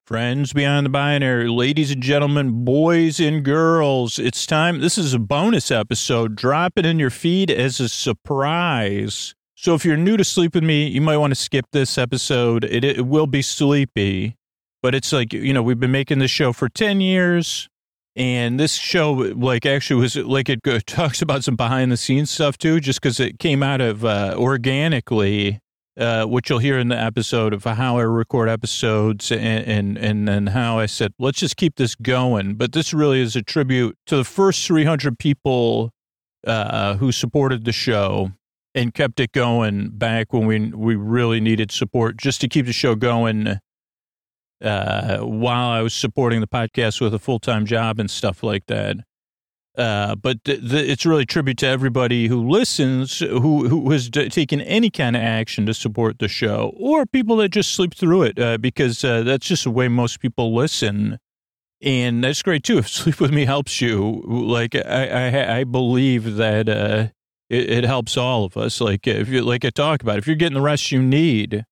Friends beyond the binary, ladies and gentlemen, boys and girls, it's time. This is a bonus episode. Drop it in your feed as a surprise. So if you're new to Sleep With Me, you might want to skip this episode. It will be sleepy, but it's like, you know, we've been making this show for 10 years. And this show, like, actually was like it talks about some behind the scenes stuff too, just because it came out of organically. Which you'll hear in the episode of how I record episodes and then how I said, let's just keep this going. But this really is a tribute to the first 300 people who supported the show and kept it going back when we really needed support just to keep the show going while I was supporting the podcast with a full-time job and stuff like that. But it's really a tribute to everybody who listens, who has taken any kind of action to support the show, or people that just sleep through it, because that's just the way most people listen. And that's great too. If Sleep With Me helps you, like I believe that it helps all of us. Like if you, like I talk about, if you're getting the rest you need,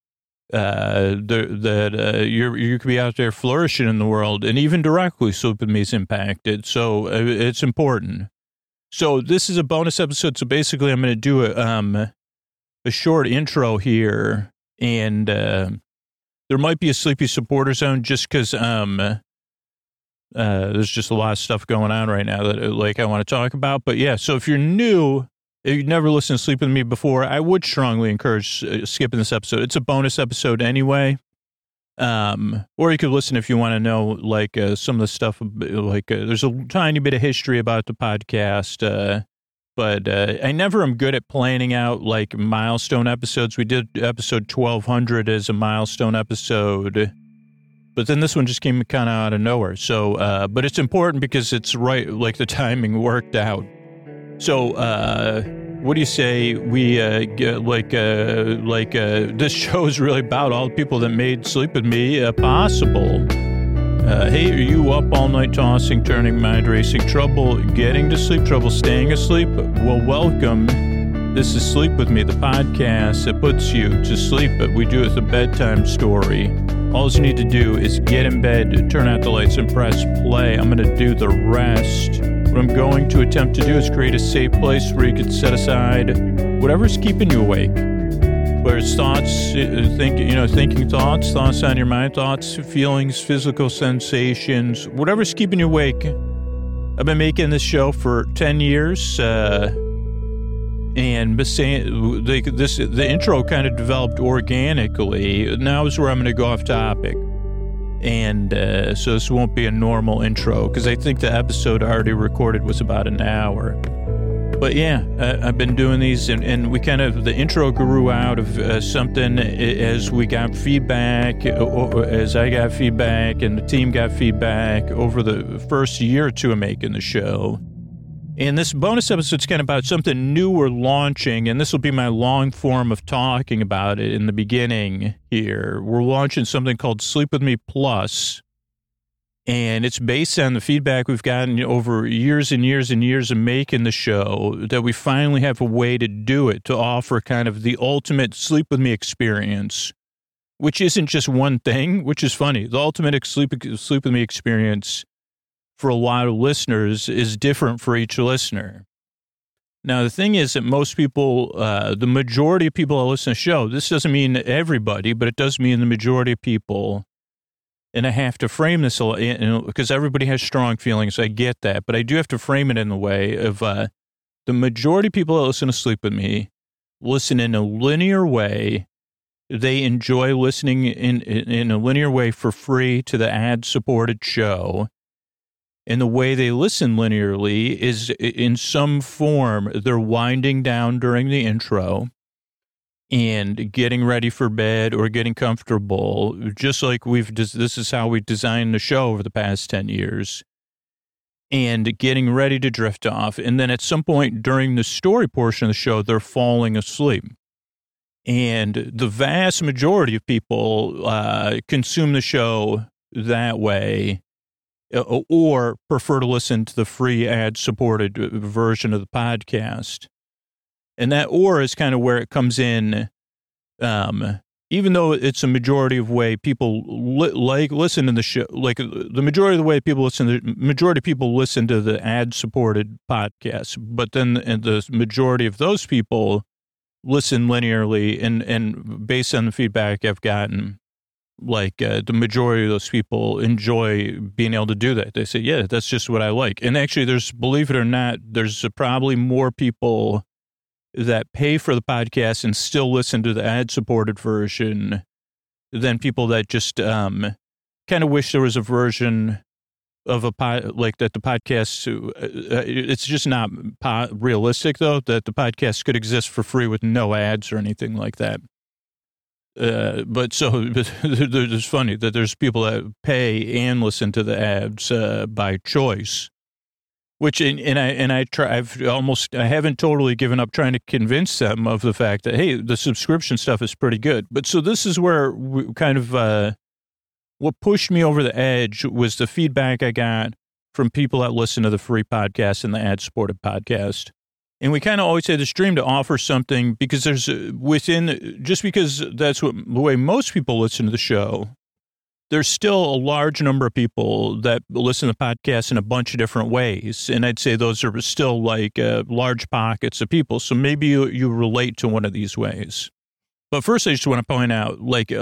you could be out there flourishing in the world, and even directly Sleep With Me is impacted. So it's important. So this is a bonus episode. So basically I'm going to do a short intro here, and there might be a sleepy supporter zone just because there's just a lot of stuff going on right now that like I want to talk about. But yeah, so if you're new, if you've never listened to Sleep With Me before, I would strongly encourage skipping this episode. It's a bonus episode anyway. Or you could listen if you want to know, like, some of the stuff, like, there's a tiny bit of history about the podcast. But I never am good at planning out, like, milestone episodes. We did episode 1200 as a milestone episode. But then this one just came kind of out of nowhere. So, but it's important because it's right, like, the timing worked out. So, what do you say we, this show is really about all the people that made Sleep With Me possible. Hey, are you up all night tossing, turning, mind racing, trouble getting to sleep, trouble staying asleep? Well, welcome. This is Sleep With Me, the podcast that puts you to sleep, but we do it with a bedtime story. All you need to do is get in bed, turn out the lights, and press play. I'm going to do the rest. What I'm going to attempt to do is create a safe place where you can set aside whatever's keeping you awake. Whether it's thoughts, thinking thoughts on your mind, thoughts, feelings, physical sensations, whatever's keeping you awake. I've been making this show for 10 years, and the intro kind of developed organically. Now is where I'm going to go off topic. And so this won't be a normal intro, because I think the episode I already recorded was about an hour. But yeah, I've been doing these, and we kind of, the intro grew out of something as we got feedback, as I got feedback, and the team got feedback over the first year or two of making the show. And this bonus episode is kind of about something new we're launching, and this will be my long form of talking about it in the beginning here. We're launching something called Sleep With Me Plus, and it's based on the feedback we've gotten over years and years and years of making the show, that we finally have a way to do it, to offer kind of the ultimate Sleep With Me experience, which isn't just one thing, which is funny. The ultimate Sleep With Me experience for a lot of listeners is different for each listener. Now, the thing is that most people, the majority of people that listen to the show, this doesn't mean everybody, but it does mean the majority of people. And I have to frame this because everybody has strong feelings. I get that, but I do have to frame it in the way of the majority of people that listen to Sleep With Me listen in a linear way. They enjoy listening in a linear way for free to the ad-supported show. And the way they listen linearly is in some form, they're winding down during the intro and getting ready for bed or getting comfortable, just like this is how we designed the show over the past 10 years, and getting ready to drift off. And then at some point during the story portion of the show, they're falling asleep. And the vast majority of people consume the show that way, or prefer to listen to the free ad-supported version of the podcast. And that or is kind of where it comes in even though it's a majority of way people listen to the show, like the majority of the way people listen to the ad-supported podcasts, but then the majority of those people listen linearly, and based on the feedback I've gotten, like the majority of those people enjoy being able to do that. They say, yeah, that's just what I like. And actually, believe it or not, there's probably more people that pay for the podcast and still listen to the ad-supported version than people that just kind of wish there was a version of like that the podcast. It's just not realistic, though, that the podcast could exist for free with no ads or anything like that. But it's funny that there's people that pay and listen to the ads by choice. Which I haven't totally given up trying to convince them of the fact that, hey, the subscription stuff is pretty good. But so this is where we kind of what pushed me over the edge was the feedback I got from people that listen to the free podcast and the ad-supported podcast. And we kind of always had this dream to offer something because there's just because that's the way most people listen to the show. There's still a large number of people that listen to podcasts in a bunch of different ways. And I'd say those are still like large pockets of people. So maybe you relate to one of these ways. But first, I just want to point out,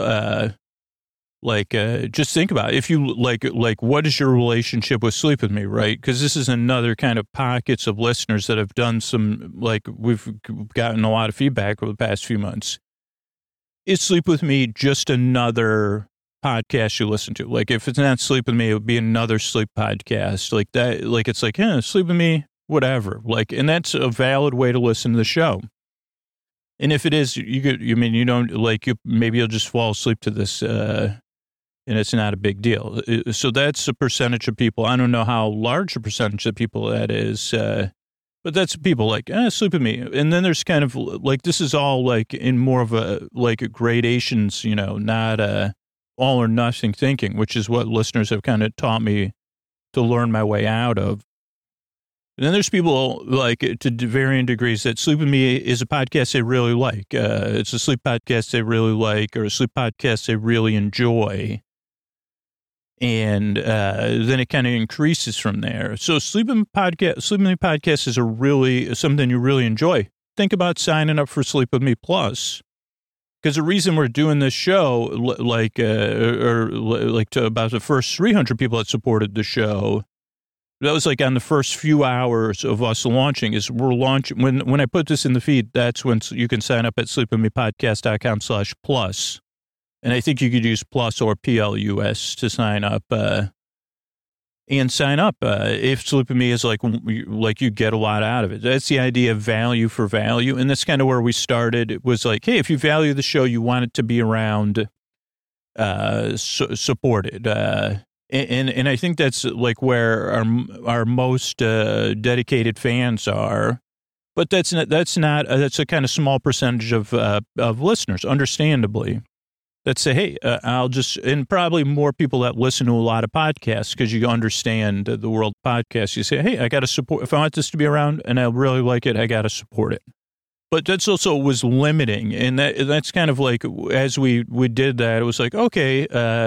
just think about it. If you like, what is your relationship with Sleep With Me, right? Because this is another kind of pockets of listeners that have done we've gotten a lot of feedback over the past few months. Is Sleep With Me just another podcast you listen to? Like, if it's not Sleep With Me, it would be another sleep podcast like that. Like, it's like, yeah, Sleep With Me, whatever. Like, and that's a valid way to listen to the show. And if it is, maybe you'll just fall asleep to this, and it's not a big deal. So that's a percentage of people. I don't know how large a percentage of people that is, but that's people like, Sleep With Me. And then there's kind of like, this is all like in more of a gradations, not all or nothing thinking, which is what listeners have kind of taught me to learn my way out of. And then there's people like to varying degrees that Sleep With Me is a podcast they really like. It's a sleep podcast they really like, or a sleep podcast they really enjoy. And then it kind of increases from there. So Sleep With Me podcast is something you really enjoy. Think about signing up for Sleep With Me Plus. Because the reason we're doing this show, to about the first 300 people that supported the show, that was like on the first few hours of us launching, is we're launching, when I put this in the feed, that's when you can sign up at sleepwithmepodcast.com/plus. And I think you could use plus or PLUS to sign up, and sign up. If Sleep With Me is like you get a lot out of it. That's the idea of value for value. And that's kind of where we started. It was like, hey, if you value the show, you want it to be around, supported. And I think that's like where our most dedicated fans are. But that's a kind of small percentage of listeners, understandably. That say, hey, and probably more people that listen to a lot of podcasts because you understand the world podcast. You say, hey, I got to support, if I want this to be around and I really like it, I got to support it. But that's also was limiting. And that's kind of like, as we did that, it was like, okay,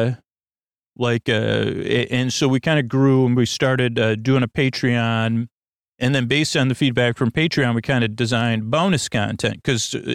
and so we kind of grew and we started doing a Patreon. And then based on the feedback from Patreon, we kind of designed bonus content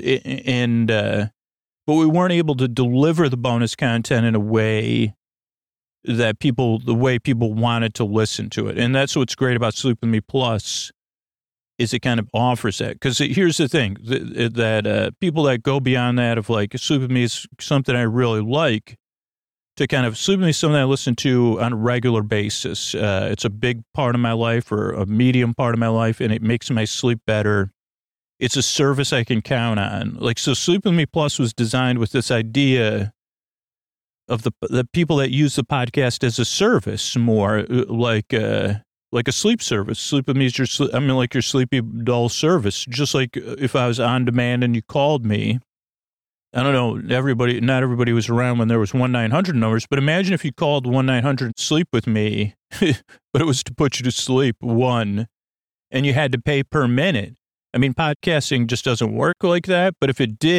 but we weren't able to deliver the bonus content in a way that the way people wanted to listen to it. And that's what's great about Sleep With Me Plus, is it kind of offers that. Because here's the thing, that people that go beyond that of like, Sleep With Me is something I really like, to kind of Sleep With Me is something I listen to on a regular basis. It's a big part of my life, or a medium part of my life, and it makes my sleep better. It's a service I can count on. Like, so Sleep With Me Plus was designed with this idea of the people that use the podcast as a service, more like a sleep service. Sleep With Me is your sleepy, dull service. Just like if I was on demand and you called me. I don't know, not everybody was around when there was 1-900 numbers, but imagine if you called 1-900 Sleep With Me, but it was to put you to sleep, and you had to pay per minute. I mean, podcasting just doesn't work like that, but if it did,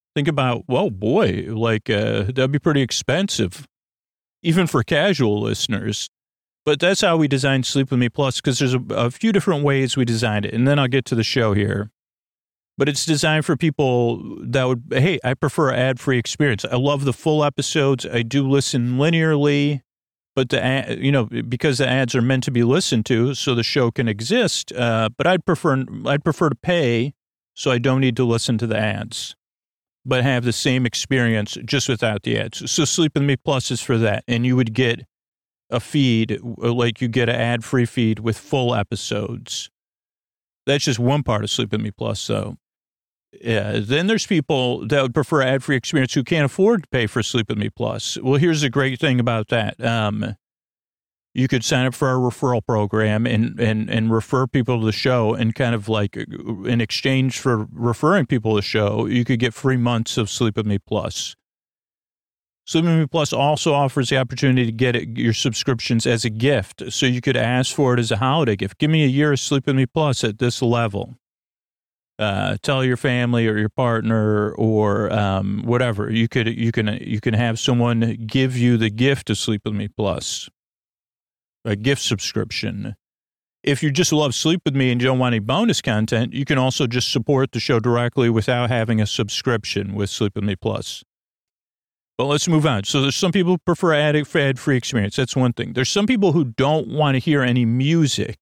Think about, whoa, boy, like that'd be pretty expensive, even for casual listeners. But that's how we designed Sleep With Me Plus, because there's a few different ways we designed it. And then I'll get to the show here. But it's designed for people that would, hey, I prefer ad-free experience. I love the full episodes. I do listen linearly, but because the ads are meant to be listened to, so the show can exist. But I'd prefer to pay, so I don't need to listen to the ads, but have the same experience just without the ads. So Sleep With Me Plus is for that, and you would get a feed, like you get an ad-free feed with full episodes. That's just one part of Sleep With Me Plus, though. Yeah, then there's people that would prefer ad-free experience who can't afford to pay for Sleep With Me Plus. Well, here's the great thing about that. You could sign up for our referral program and refer people to the show, and kind of like in exchange for referring people to the show, you could get 3 months of Sleep With Me Plus. Sleep With Me Plus also offers the opportunity to get your subscriptions as a gift, so you could ask for it as a holiday gift. Give me a year of Sleep With Me Plus at this level. Tell your family or your partner or whatever. You can have someone give you the gift of Sleep With Me Plus, a gift subscription. If you just love Sleep With Me and you don't want any bonus content, you can also just support the show directly without having a subscription with Sleep With Me Plus. But let's move on. So there's some people who prefer ad-free experience. That's one thing. There's some people who don't want to hear any music,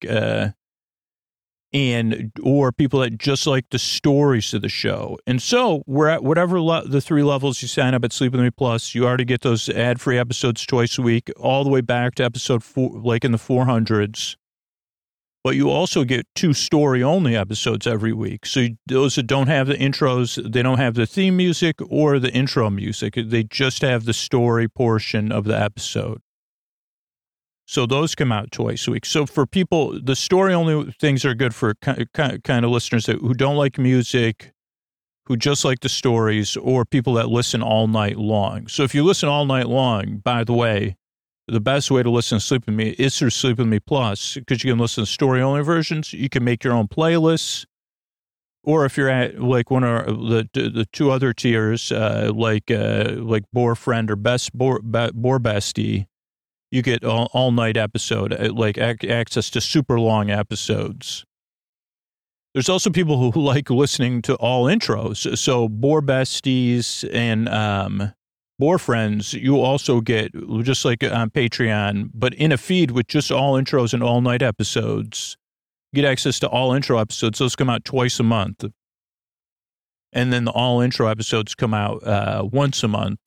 or people that just like the stories of the show. And so we're at whatever the 3 levels you sign up at Sleep With Me Plus, you already get those ad-free episodes twice a week, all the way back to episode 4, like in the 400s. But you also get 2 story-only episodes every week. So those that don't have the intros, they don't have the theme music or the intro music. They just have the story portion of the episode. So those come out twice a week. So for people, the story-only things are good for kind of listeners who don't like music, who just like the stories, or people that listen all night long. So if you listen all night long, by the way, the best way to listen to Sleep With Me is through Sleep With Me Plus, because you can listen to story-only versions. You can make your own playlists. Or if you're at like one of the 2 other tiers, like Boar Friend or Boar Bestie, you get all night episode, like access to super long episodes. There's also people who like listening to all intros. So Boar Besties and Boar Friends, you also get, just like on Patreon, but in a feed with just all intros and all night episodes. You get access to all intro episodes. Those come out twice a month. And then the all intro episodes come out once a month.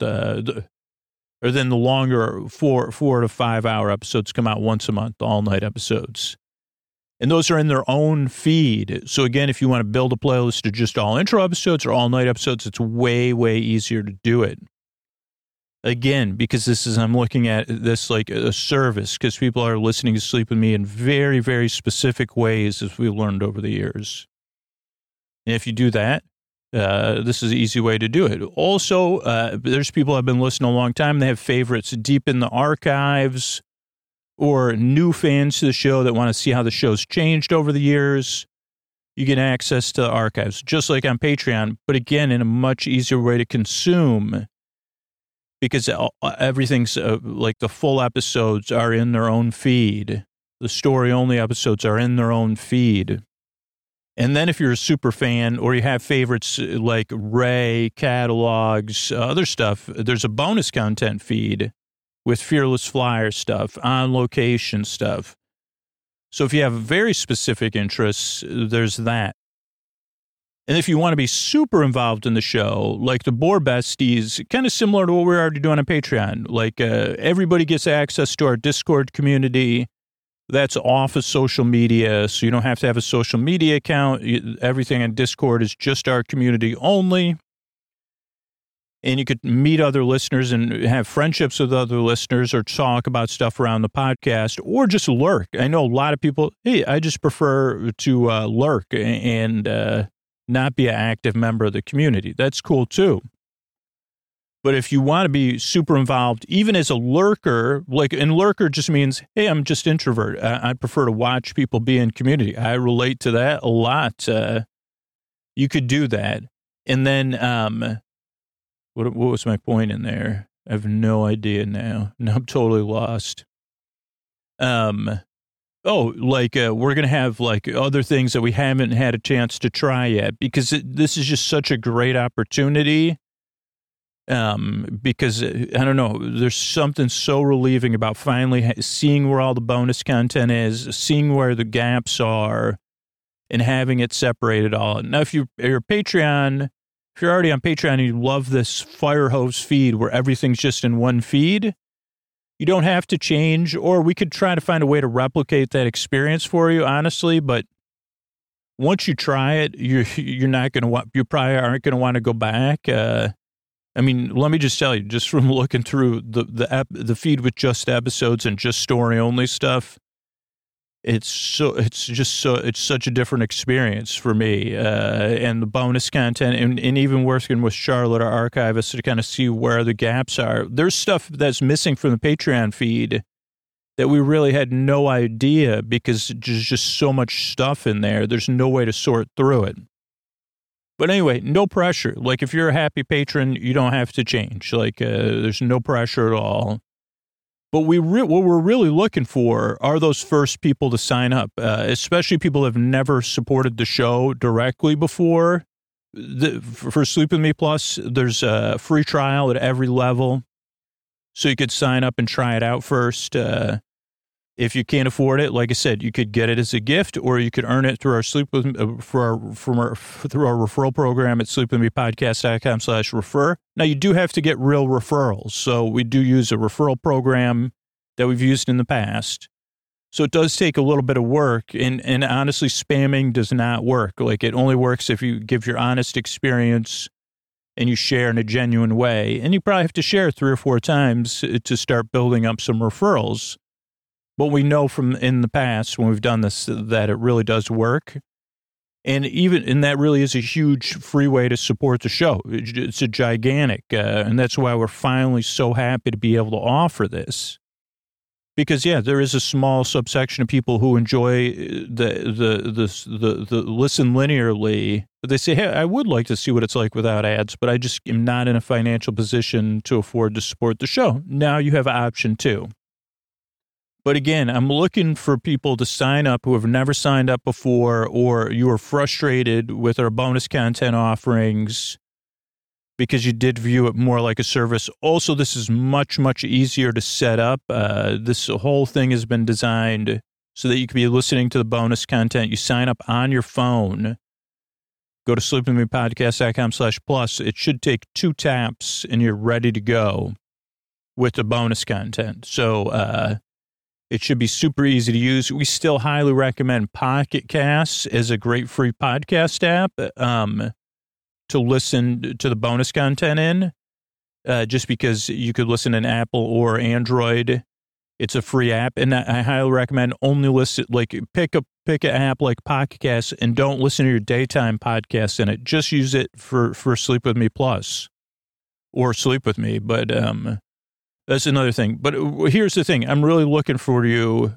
Or then the longer 4 to 5 hour episodes come out once a month, the all night episodes. And those are in their own feed. So again, if you want to build a playlist of just all intro episodes or all night episodes, it's way, way easier to do it. Again, because I'm looking at this like a service, because people are listening to Sleep With Me in very, very specific ways, as we've learned over the years. And if you do that, this is an easy way to do it. Also, there's people who have been listening a long time. They have favorites deep in the archives, or new fans to the show that want to see how the show's changed over the years. You get access to the archives, just like on Patreon, but again, in a much easier way to consume, because everything's like the full episodes are in their own feed. The story-only episodes are in their own feed. And then if you're a super fan or you have favorites like Ray, catalogs, other stuff, there's a bonus content feed with Fearless Flyer stuff, on location stuff. So if you have very specific interests, there's that. And if you want to be super involved in the show, like the Boar Besties, kind of similar to what we're already doing on Patreon, like everybody gets access to our Discord community. That's off of social media, so you don't have to have a social media account. Everything on Discord is just our community only. And you could meet other listeners and have friendships with other listeners, or talk about stuff around the podcast, or just lurk. I know a lot of people, hey, I just prefer to lurk and not be an active member of the community. That's cool too. But if you want to be super involved, even as a lurker, and lurker just means, hey, I'm just introvert. I prefer to watch people be in community. I relate to that a lot. You could do that. And then What was my point in there? I have no idea now. Now I'm totally lost. We're going to have like other things that we haven't had a chance to try yet because this is just such a great opportunity. Because I don't know, there's something so relieving about finally seeing where all the bonus content is, seeing where the gaps are, and having it separated all. Now, if you're Patreon, if you're already on Patreon and you love this fire hose feed where everything's just in one feed, you don't have to change, or we could try to find a way to replicate that experience for you, honestly. But once you try it, you're not going to you probably aren't going to want to go back. I mean, let me just tell you, just from looking through the feed with just episodes and just story only stuff, it's such a different experience for me. And the bonus content and even working with Charlotte, our archivist, to kind of see where the gaps are. There's stuff that's missing from the Patreon feed that we really had no idea because there's just so much stuff in there. There's no way to sort through it. But anyway, no pressure. Like, if you're a happy patron, you don't have to change. Like, there's no pressure at all. But what we're really looking for are those first people to sign up, especially people who have never supported the show directly before. For Sleep With Me Plus, there's a free trial at every level. So you could sign up and try it out first. If you can't afford it, like I said, you could get it as a gift, or you could earn it through our through our referral program at sleepwithmepodcast.com/refer. Now, you do have to get real referrals. So we do use a referral program that we've used in the past. So it does take a little bit of work, and honestly, spamming does not work. Like, it only works if you give your honest experience and you share in a genuine way. And you probably have to share 3 or 4 times to start building up some referrals. But we know from in the past when we've done this that it really does work. And that really is a huge free way to support the show. It's a gigantic, and that's why we're finally so happy to be able to offer this. Because, yeah, there is a small subsection of people who enjoy the listen linearly. But they say, hey, I would like to see what it's like without ads, but I just am not in a financial position to afford to support the show. Now you have option 2. But again, I'm looking for people to sign up who have never signed up before, or you are frustrated with our bonus content offerings because you did view it more like a service. Also, this is much, much easier to set up. This whole thing has been designed so that you can be listening to the bonus content. You sign up on your phone. Go to sleepwithmepodcast.com/plus. It should take 2 taps and you're ready to go with the bonus content. So, it should be super easy to use. We still highly recommend Pocket Casts as a great free podcast app to listen to the bonus content in, just because you could listen in Apple or Android. It's a free app, and I highly recommend only listen, like pick an app like Pocket Casts and don't listen to your daytime podcast in it. Just use it for Sleep With Me Plus or Sleep With Me, but that's another thing. But here's the thing. I'm really looking for you.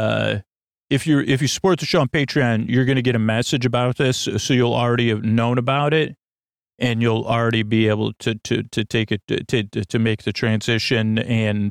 If you support the show on Patreon, you're going to get a message about this. So you'll already have known about it, and you'll already be able to take it, to make the transition. And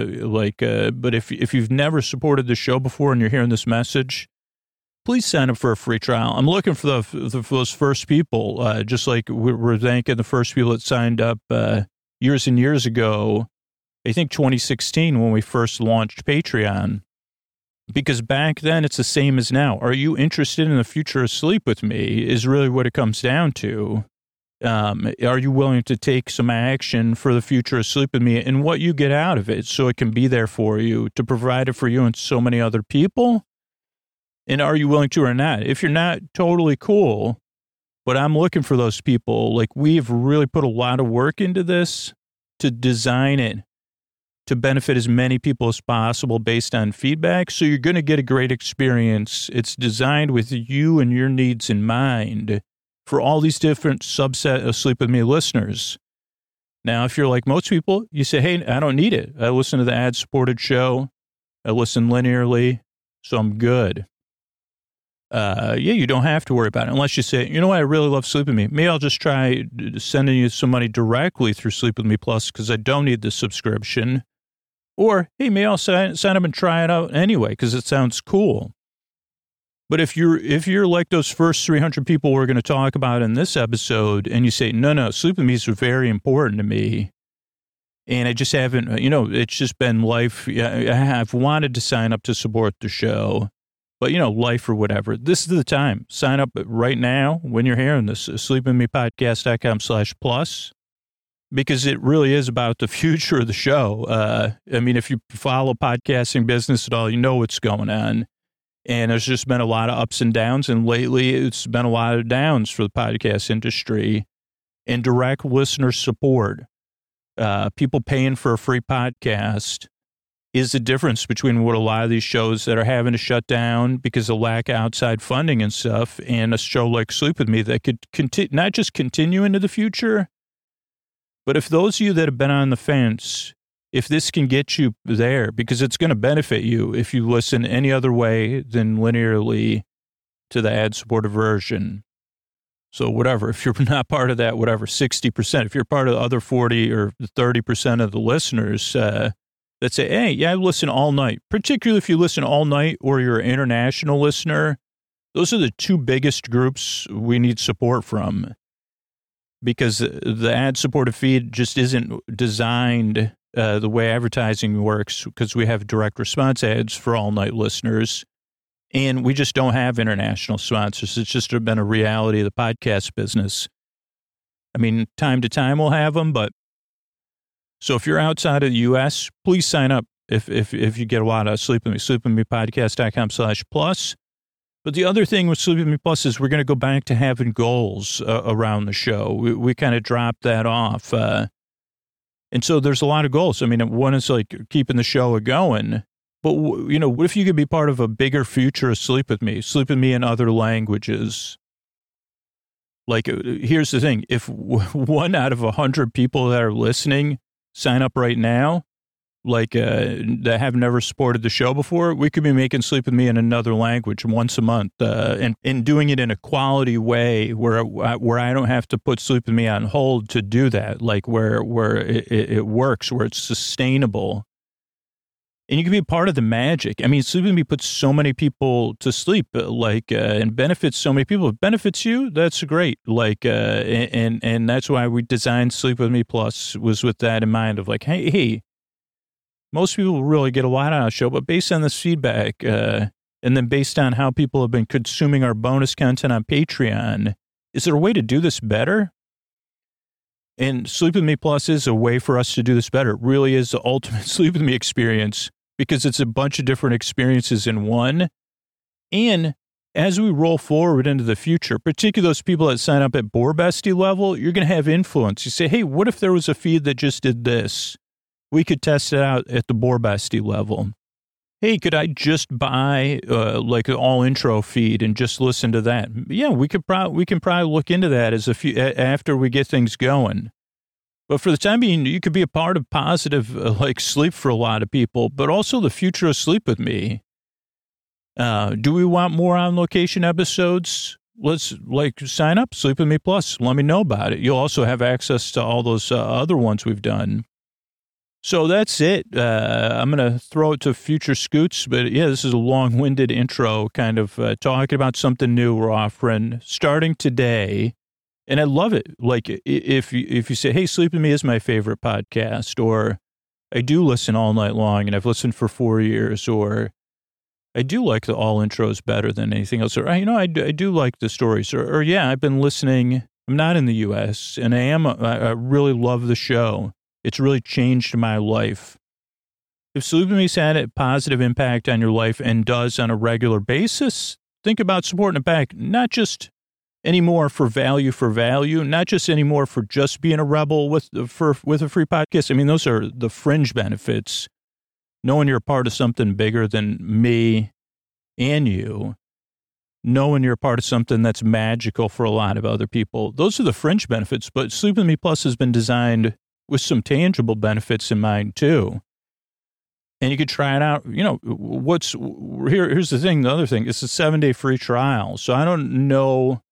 but if you've never supported the show before and you're hearing this message, please sign up for a free trial. I'm looking for those first people, just like we're thanking the first people that signed up years and years ago. I think 2016 when we first launched Patreon, because back then it's the same as now. Are you interested in the future of Sleep With Me is really what it comes down to. Are you willing to take some action for the future of Sleep With Me and what you get out of it so it can be there for you, to provide it for you and so many other people? And are you willing to or not? If you're not, totally cool. But I'm looking for those people. Like, we've really put a lot of work into this to design it to benefit as many people as possible based on feedback. So you're going to get a great experience. It's designed with you and your needs in mind for all these different subset of Sleep With Me listeners. Now, if you're like most people, you say, hey, I don't need it. I listen to the ad-supported show. I listen linearly, so I'm good. you don't have to worry about it unless you say, you know what, I really love Sleep With Me. Maybe I'll just try sending you some money directly through Sleep With Me Plus because I don't need the subscription. Or, hey, maybe I'll sign up and try it out anyway because it sounds cool. But if you're like those first 300 people we're going to talk about in this episode and you say, no, Sleep With Me is very important to me, and I just haven't, it's just been life. I've wanted to sign up to support the show, but, life or whatever. This is the time. Sign up right now when you're hearing this, sleepwithmepodcast.com/plus, because it really is about the future of the show. If you follow podcasting business at all, you know what's going on. And there's just been a lot of ups and downs, and lately it's been a lot of downs for the podcast industry and direct listener support. People paying for a free podcast is the difference between what a lot of these shows that are having to shut down because of lack of outside funding and stuff, and a show like Sleep With Me that could not just continue into the future, but if those of you that have been on the fence, if this can get you there, because it's going to benefit you if you listen any other way than linearly to the ad-supported version. So whatever, if you're not part of that, 60%, if you're part of the other 40 or 30% of the listeners that say, hey, yeah, I listen all night, particularly if you listen all night or you're an international listener, those are the two biggest groups we need support from, because the ad-supported feed just isn't designed the way advertising works, because we have direct response ads for all night listeners, and we just don't have international sponsors. It's just been a reality of the podcast business. Time to time we'll have them, but so if you're outside of the U.S., please sign up if you get a lot of Sleep With Me, sleepwithmepodcast.com/plus. But the other thing with Sleep With Me Plus is we're going to go back to having goals around the show. We kind of dropped that off. And so there's a lot of goals. One is like keeping the show going. But, what if you could be part of a bigger future of Sleep With Me in other languages? Like, here's the thing. If 1 out of 100 people that are listening sign up right now, that have never supported the show before, we could be making Sleep With Me in another language once a month, and doing it in a quality way where I don't have to put Sleep With Me on hold to do that, like where it works, where it's sustainable. And you can be part of the magic. Sleep With Me puts so many people to sleep, and benefits so many people. If it benefits you, that's great. And that's why we designed Sleep With Me Plus, was with that in mind of like, hey, most people really get a lot out of the show, but based on this feedback, and then based on how people have been consuming our bonus content on Patreon, is there a way to do this better? And Sleep With Me Plus is a way for us to do this better. It really is the ultimate Sleep With Me experience, because it's a bunch of different experiences in one. And as we roll forward into the future, particularly those people that sign up at Boar Bestie level, you're going to have influence. You say, hey, what if there was a feed that just did this? We could test it out at the Boar Bestie level. Hey, could I just buy an all intro feed and just listen to that? Yeah, we can probably look into that after we get things going. But for the time being, you could be a part of positive sleep for a lot of people, but also the future of Sleep With Me. Do we want more on location episodes? Let's sign up, Sleep With Me Plus. Let me know about it. You'll also have access to all those other ones we've done. So that's it. I'm going to throw it to future Scoots, but yeah, this is a long-winded intro, kind of talking about something new we're offering starting today. And I love it. If you say, hey, Sleep With Me is my favorite podcast, or I do listen all night long and I've listened for 4 years, or I do like the all intros better than anything else, or, I do like the stories, or yeah, I've been listening. I'm not in the U.S. and I really love the show. It's really changed my life. If Sleep With Me's had a positive impact on your life and does on a regular basis, think about supporting it back, not just anymore for value, not just anymore for just being a rebel with a free podcast. Those are the fringe benefits. Knowing you're a part of something bigger than me and you. Knowing you're a part of something that's magical for a lot of other people. Those are the fringe benefits, but Sleep With Me Plus has been designed with some tangible benefits in mind, too. and you could try it out. Here's the thing. The other thing, it's a 7-day free trial. So I don't know.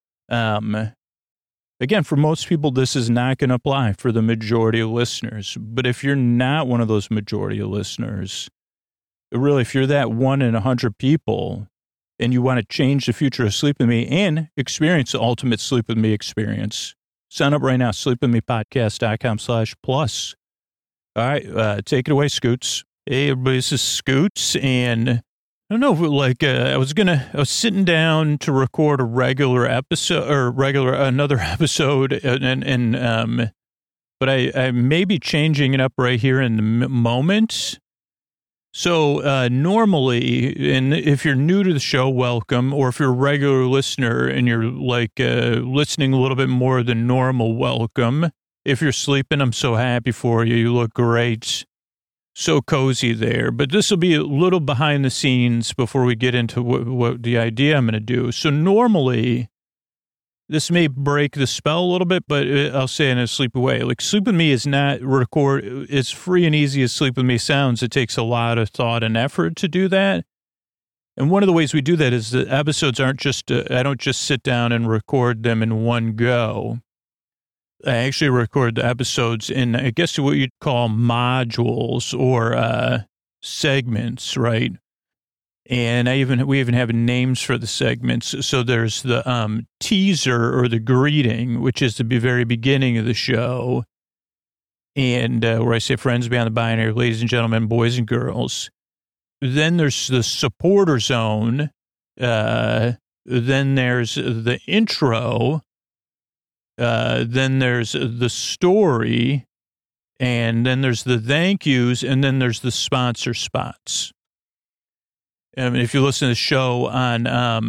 Again, for most people, this is not going to apply for the majority of listeners. But if you're not one of those majority of listeners, really, if you're that 1 in 100 people and you want to change the future of Sleep With Me and experience the ultimate Sleep With Me experience, sign up right now, sleepwithmepodcast.com/plus. All right, take it away, Scoots. Hey, everybody, this is Scoots, and I don't know, I was sitting down to record a regular episode another episode, but I may be changing it up right here in the moment. So normally, and if you're new to the show, welcome, or if you're a regular listener and you're listening a little bit more than normal, welcome. If you're sleeping, I'm so happy for you. You look great. So cozy there. But this will be a little behind the scenes before we get into what the idea I'm going to do. So normally, this may break the spell a little bit, but I'll say in a sleepy way. Like, Sleep With Me is not it's free and easy as Sleep With Me sounds. It takes a lot of thought and effort to do that. And one of the ways we do that is the episodes aren't just, I don't just sit down and record them in one go. I actually record the episodes in, I guess, what you'd call modules or segments, right? And we even have names for the segments. So there's the teaser or the greeting, which is the very beginning of the show, and where I say, "Friends beyond the binary, ladies and gentlemen, boys and girls." Then there's the supporter zone. Then there's the intro. Then there's the story, and then there's the thank yous, and then there's the sponsor spots. If you listen to the show on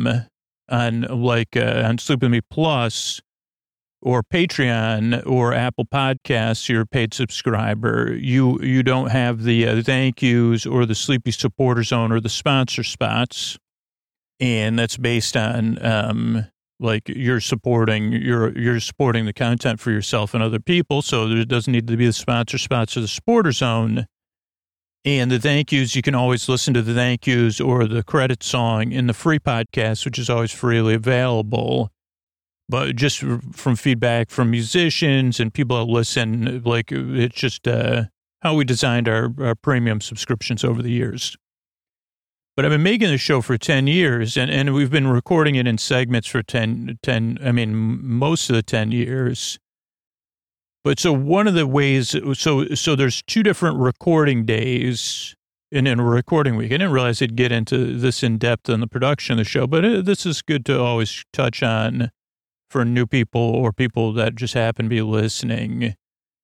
Sleep With Me Plus or Patreon or Apple Podcasts, you're a paid subscriber, you don't have the thank yous or the sleepy supporter zone or the sponsor spots, and that's based on you're supporting the content for yourself and other people, so there doesn't need to be the sponsor spots or the supporter zone. And the thank yous, you can always listen to the thank yous or the credit song in the free podcast, which is always freely available. But just from feedback from musicians and people that listen, it's just how we designed our premium subscriptions over the years. But I've been making the show for 10 years, and we've been recording it in segments for most of the 10 years. But so one of the ways, so there's 2 different recording days in a recording week. I didn't realize I'd get into this in depth in the production of the show, but this is good to always touch on for new people or people that just happen to be listening.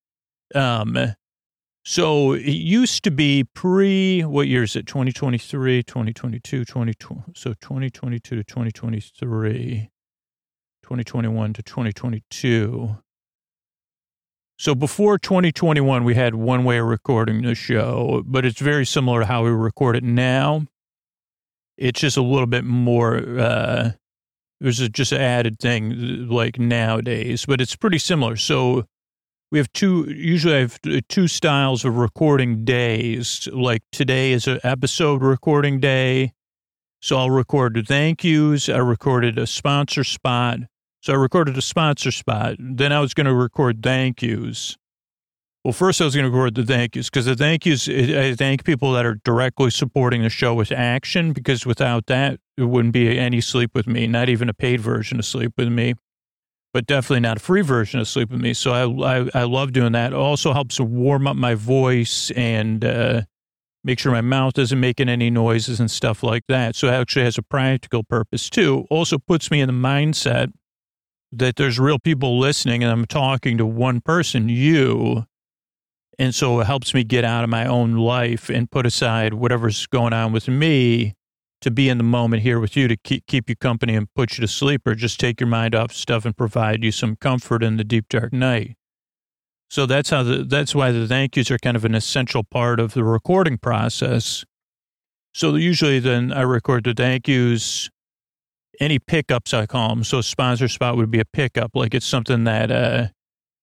So it used to be what year is it? 2023, 2022, 2020. So 2022 to 2023, 2021 to 2022. So before 2021, we had one way of recording the show, but it's very similar to how we record it now. It's just a little bit more, there's just an added thing like nowadays, but it's pretty similar. So we have usually I have 2 styles of recording days. Like today is an episode recording day. So I'll record the thank yous. I recorded a sponsor spot. So I recorded a sponsor spot. Then I was going to record thank yous. Well, first I was going to record the thank yous because the thank yous, I thank people that are directly supporting the show with action, because without that, there wouldn't be any Sleep With Me, not even a paid version of Sleep With Me, but definitely not a free version of Sleep With Me. So I love doing that. It also helps warm up my voice and make sure my mouth isn't making any noises and stuff like that. So it actually has a practical purpose too. Also puts me in the mindset that there's real people listening and I'm talking to one person, you. And so it helps me get out of my own life and put aside whatever's going on with me to be in the moment here with you, to keep you company and put you to sleep, or just take your mind off stuff and provide you some comfort in the deep, dark night. So that's why the thank yous are kind of an essential part of the recording process. So usually then I record the thank yous, any pickups I call them. So a sponsor spot would be a pickup, like it's something that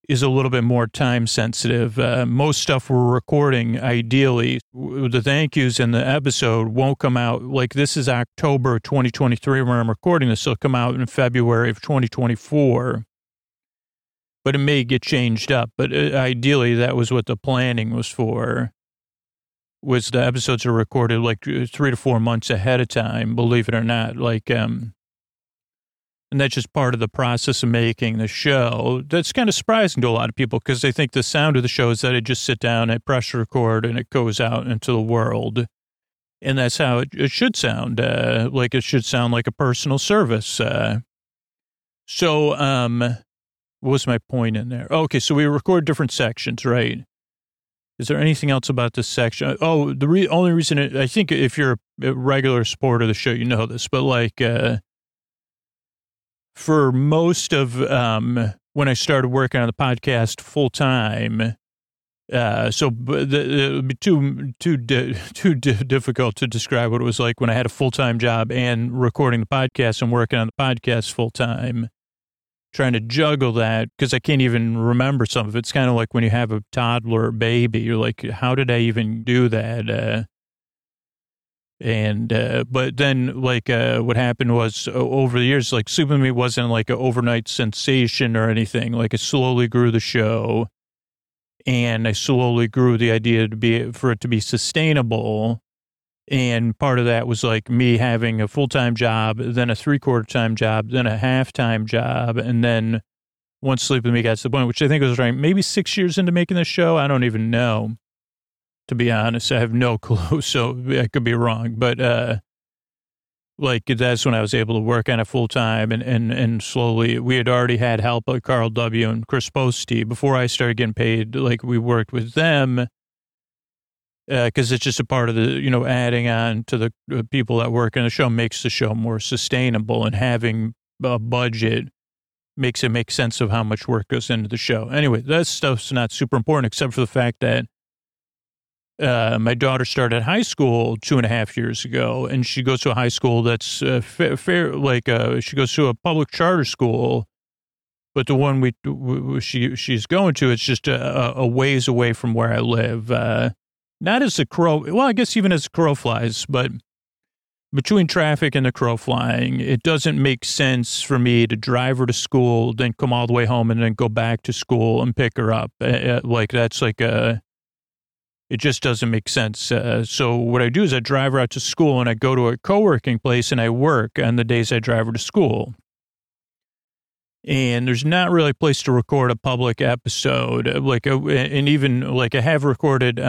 is a little bit more time sensitive. Most stuff we're recording, ideally, the thank yous in the episode won't come out. Like, this is October 2023 when I'm recording this. It'll come out in February of 2024. But it may get changed up. But ideally, that was what the planning was for. Was the episodes are recorded like 3 to 4 months ahead of time, believe it or not. Like, and that's just part of the process of making the show. That's kind of surprising to a lot of people because they think the sound of the show is that I just sit down, I press record, and it goes out into the world. And that's how it should sound. Like it should sound like a personal service. So, what was my point in there? Okay, so we record different sections, right? Is there anything else about this section? Oh, the only reason, I think if you're a regular supporter of the show, you know this, but like, for most of when I started working on the podcast full time, so it would be too difficult to describe what it was like when I had a full time job and recording the podcast and working on the podcast full time. Trying to juggle that because I can't even remember some of it. It's kind of like when you have a toddler or baby. You're like, how did I even do that? But then, like, what happened was over the years, like, Sleep With Me wasn't like an overnight sensation or anything. Like, I slowly grew the show, and I slowly grew the idea for it to be sustainable. And part of that was like me having a full-time job, then a 3/4 time job, then a half-time job. And then once Sleep With Me got to the point, which I think was right, maybe 6 years into making the show. I don't even know. To be honest, I have no clue, so I could be wrong. But, like, that's when I was able to work on it full time and slowly, we had already had help like Carl W. and Chris Posty before I started getting paid. Like, we worked with them because it's just a part of the, adding on to the people that work in the show makes the show more sustainable, and having a budget makes it make sense of how much work goes into the show. Anyway, that stuff's not super important except for the fact that my daughter started high school 2.5 years ago, and she goes to a high school that's fair. Like she goes to a public charter school, but the one she's going to, it's just a ways away from where I live. Not as the crow. Well, I guess even as the crow flies, but between traffic and the crow flying, it doesn't make sense for me to drive her to school, then come all the way home, and then go back to school and pick her up. Like that's like it just doesn't make sense. So what I do is I drive her out to school, and I go to a co-working place, and I work on the days I drive her to school. And there's not really a place to record a public episode, and even like I have recorded,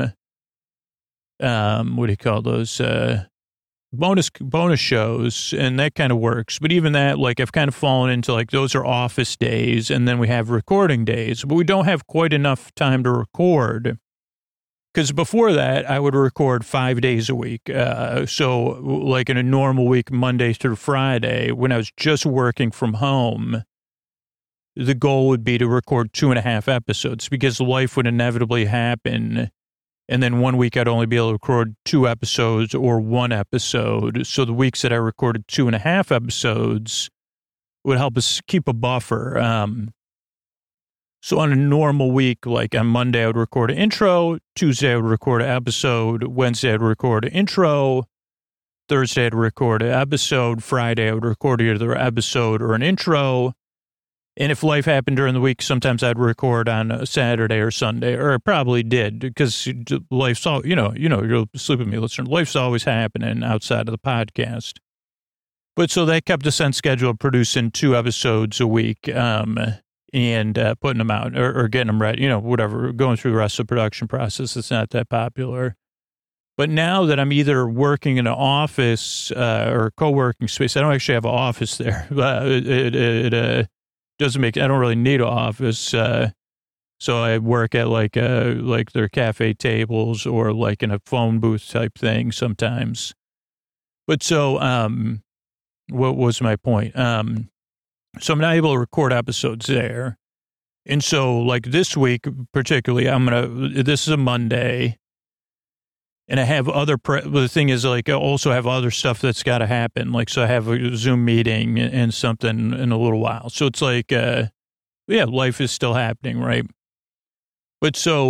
what do you call those, bonus shows, and that kind of works. But even that, like I've kind of fallen into like, those are office days, and then we have recording days, but we don't have quite enough time to record. Because before that, I would record 5 days a week. So like in a normal week, Monday through Friday, when I was just working from home, the goal would be to record 2.5 episodes because life would inevitably happen. And then 1 week I'd only be able to record 2 episodes or 1 episode. So the weeks that I recorded 2.5 episodes would help us keep a buffer. So on a normal week, like on Monday, I would record an intro. Tuesday, I would record an episode. Wednesday, I'd record an intro. Thursday, I'd record an episode. Friday, I would record either an episode or an intro. And if life happened during the week, sometimes I'd record on a Saturday or Sunday, or I probably did, because life's all, you'll Sleep With Me, listener. Life's always happening outside of the podcast. But so that kept us on schedule, producing 2 episodes a week, and putting them out or getting them ready, whatever, going through the rest of the production process. It's not that popular. But now that I'm either working in an office or a co-working space, I don't actually have an office there. It doesn't make, I don't really need an office. So I work at like their cafe tables or like in a phone booth type thing sometimes. But so, what was my point? So I'm not able to record episodes there. And so like this week particularly, this is a Monday, and I have the thing is like I also have other stuff that's got to happen. Like, so I have a Zoom meeting and something in a little while. So it's like, yeah, life is still happening, right? But so,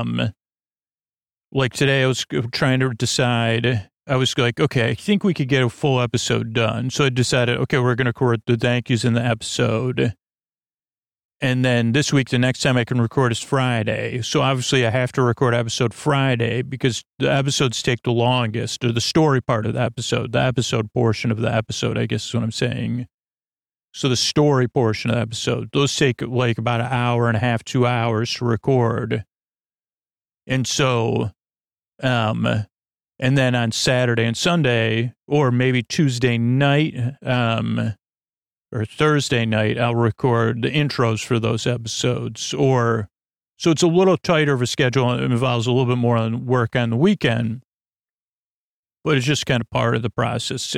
like today I was trying to decide, I was like, okay, I think we could get a full episode done. So I decided, okay, we're going to record the thank yous in the episode. And then this week, the next time I can record is Friday. So obviously I have to record episode Friday because the episodes take the longest, or the story part of the episode portion of the episode, I guess is what I'm saying. So the story portion of the episode, those take like about an hour and a half, 2 hours to record. And so, and then on Saturday and Sunday, or maybe Tuesday night, or Thursday night, I'll record the intros for those episodes. So it's a little tighter of a schedule. It involves a little bit more work on the weekend, but it's just kind of part of the process.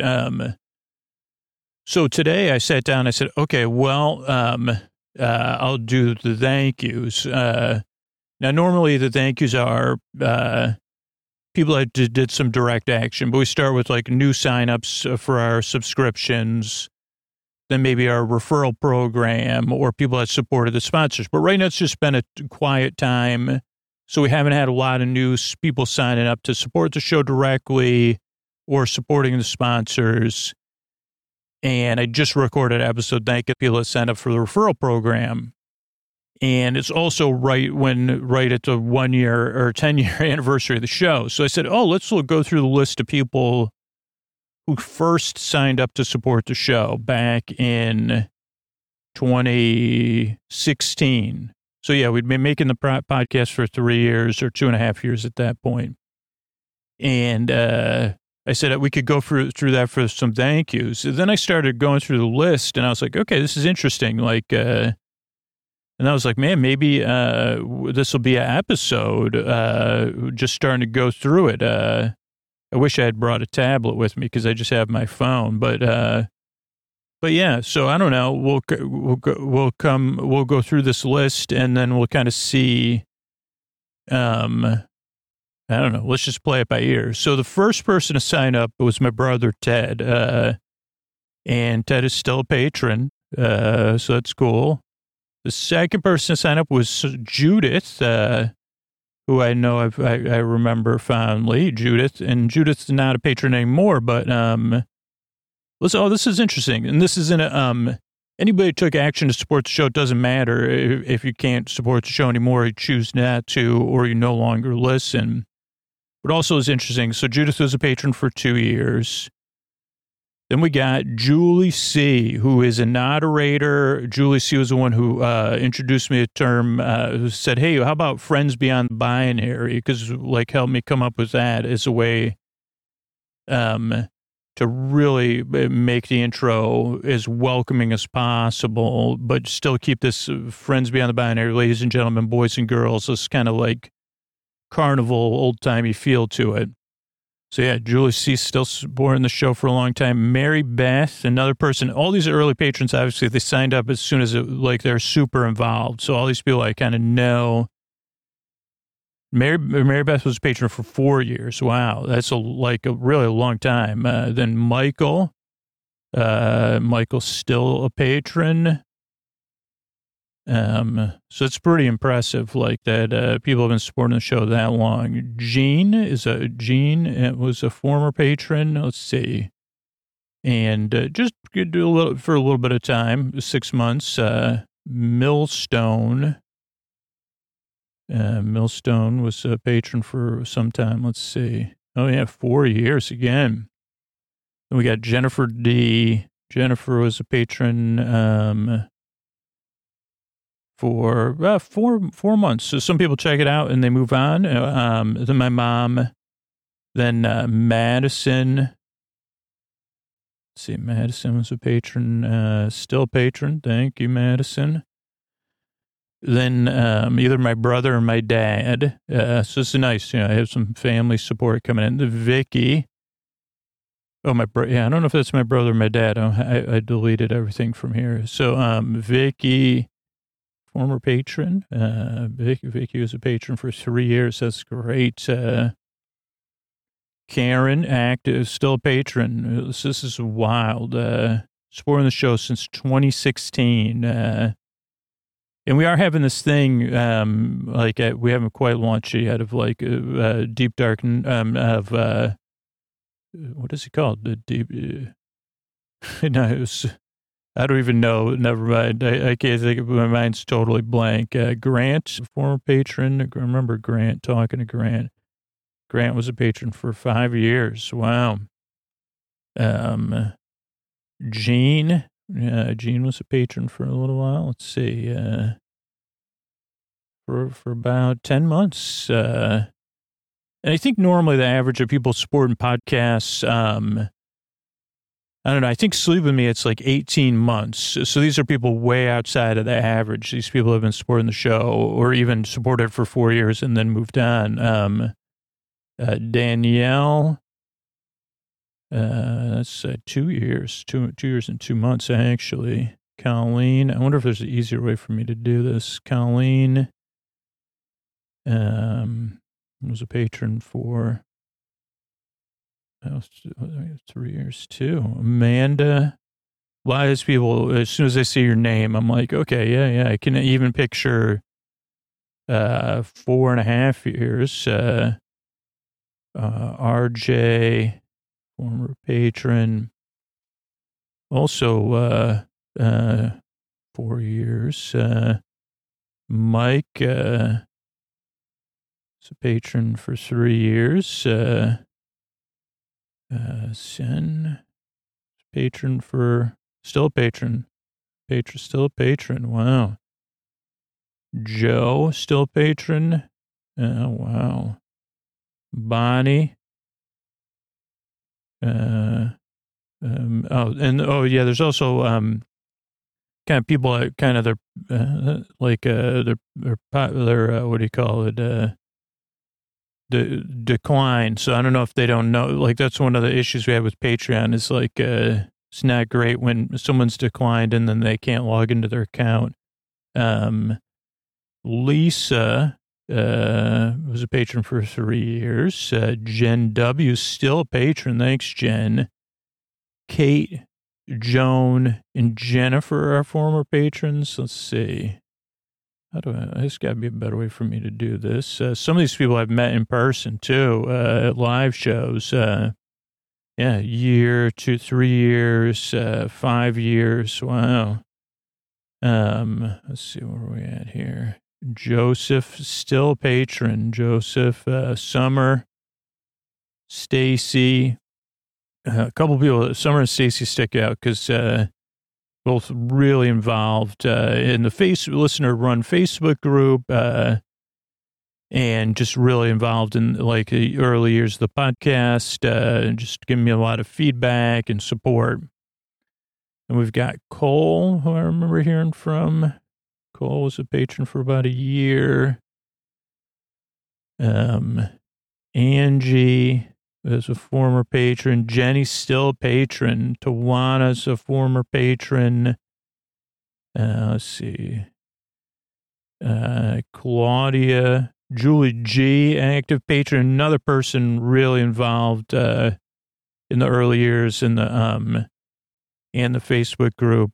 So today I sat down, I said, okay, well, I'll do the thank yous. Now, normally the thank yous are people that did some direct action, but we start with like new signups for our subscriptions, then maybe our referral program, or people that supported the sponsors. But right now it's just been a quiet time. So we haven't had a lot of new people signing up to support the show directly or supporting the sponsors. And I just recorded an episode thanking people that signed up for the referral program. And it's also right at the 1 year or 10-year anniversary of the show. So I said, let's go through the list of people who first signed up to support the show back in 2016. So yeah, we'd been making the podcast for 3 years or 2.5 years at that point. And I said we could go through that for some thank yous. And then I started going through the list, and I was like, okay, this is interesting. Like, and I was like, man, maybe this will be an episode. Just starting to go through it. I wish I had brought a tablet with me because I just have my phone. But yeah. So I don't know. We'll go through this list, and then we'll kind of see. I don't know. Let's just play it by ear. So the first person to sign up was my brother, Ted. And Ted is still a patron. So that's cool. The second person to sign up was Judith, who I know I remember fondly, Judith. And Judith's not a patron anymore, but this is interesting. And this isn't anybody who took action to support the show. It doesn't matter if you can't support the show anymore, you choose not to, or you no longer listen. But also is interesting. So Judith was a patron for 2 years. Then we got Julie C., who is a moderator. Julie C. was the one who introduced me to the term, who said, hey, how about friends beyond the binary? Because, like, helped me come up with that as a way to really make the intro as welcoming as possible, but still keep this friends beyond the binary, ladies and gentlemen, boys and girls, this kind of like carnival, old-timey feel to it. So yeah, Julie C. still supporting the show for a long time. Mary Beth, another person. All these early patrons, obviously, they signed up as soon as they're super involved. So all these people I kind of know. Mary Beth was a patron for 4 years. Wow, that's a really long time. Then Michael's still a patron. So it's pretty impressive, like that. People have been supporting the show that long. Jean was a former patron. Let's see, and just do for a little bit of time, 6 months. Millstone was a patron for some time. Let's see. Oh yeah, 4 years again. Then we got Jennifer D. Jennifer was a patron. For 4 months. So some people check it out and they move on. Then my mom, then Madison. Let's see, Madison was a patron, still a patron. Thank you, Madison. Then either my brother or my dad. So it's nice. I have some family support coming in. Vicky. Oh, I don't know if that's my brother or my dad. I deleted everything from here. So Vicky. Former patron. Vicky was a patron for 3 years. That's great. Karen, active, still a patron. This is wild. Supporting the show since 2016. And we are having this thing, we haven't quite launched it yet, of like Deep Dark, what is it called? The Deep, no, I don't even know. Never mind. I can't think of it. My mind's totally blank. Grant, former patron. I remember Grant, talking to Grant. Grant was a patron for 5 years. Wow. Gene. Gene was a patron for a little while. Let's see. For about 10 months. And I think normally the average of people supporting podcasts, I don't know. I think Sleep With Me, it's like 18 months. So these are people way outside of the average. These people have been supporting the show or even supported for 4 years and then moved on. Danielle, that's 2 years, 2 years and 2 months, actually. Colleen, I wonder if there's an easier way for me to do this. Colleen, was a patron for 3 years too. Amanda, a lot of these people, as soon as I see your name, I'm like, okay, yeah. I can even picture 4.5 years. RJ, former patron, also 4 years. Mike, is a patron for 3 years. Sen, patron for, still a patron. Still a patron. Wow. Joe, still a patron. Oh, wow. Bonnie. Yeah, there's also, kind of people that kind of, they're what do you call it? Decline. So I don't know if they don't know, like that's one of the issues we have with Patreon is like, it's not great when someone's declined and then they can't log into their account. Lisa, was a patron for 3 years. Jen W. still a patron. Thanks, Jen. Kate, Joan, and Jennifer are former patrons. Let's see. There's got to be a better way for me to do this. Some of these people I've met in person too, at live shows. Year, 2, 3 years, 5 years. Wow. Let's see where we at here. Joseph, still a patron. Joseph, Summer, Stacy, a couple people, Summer and Stacy stick out because, both really involved in the listener-run Facebook group, and just really involved in like the early years of the podcast, just giving me a lot of feedback and support. And we've got Cole, who I remember hearing from. Cole was a patron for about a year. Angie is a former patron. Jenny's still a patron. Tawana's a former patron. Let's see. Claudia, Julie G, active patron. Another person really involved in the early years in the Facebook group,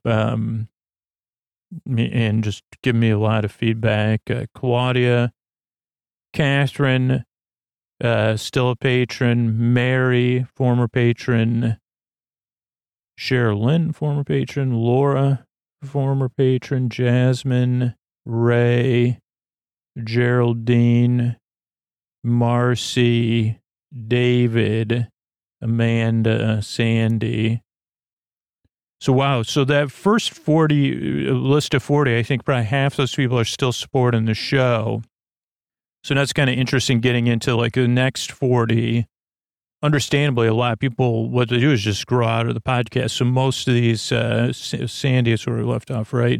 and just give me a lot of feedback. Claudia, Catherine, still a patron. Mary, former patron. Sherilyn, former patron. Laura, former patron. Jasmine, Ray, Geraldine, Marcy, David, Amanda, Sandy. So, wow. So that first 40, list of 40, I think probably half those people are still supporting the show. So that's kind of interesting getting into like the next 40. Understandably, a lot of people, what they do is just grow out of the podcast. So most of these, Sandy is where we left off, right?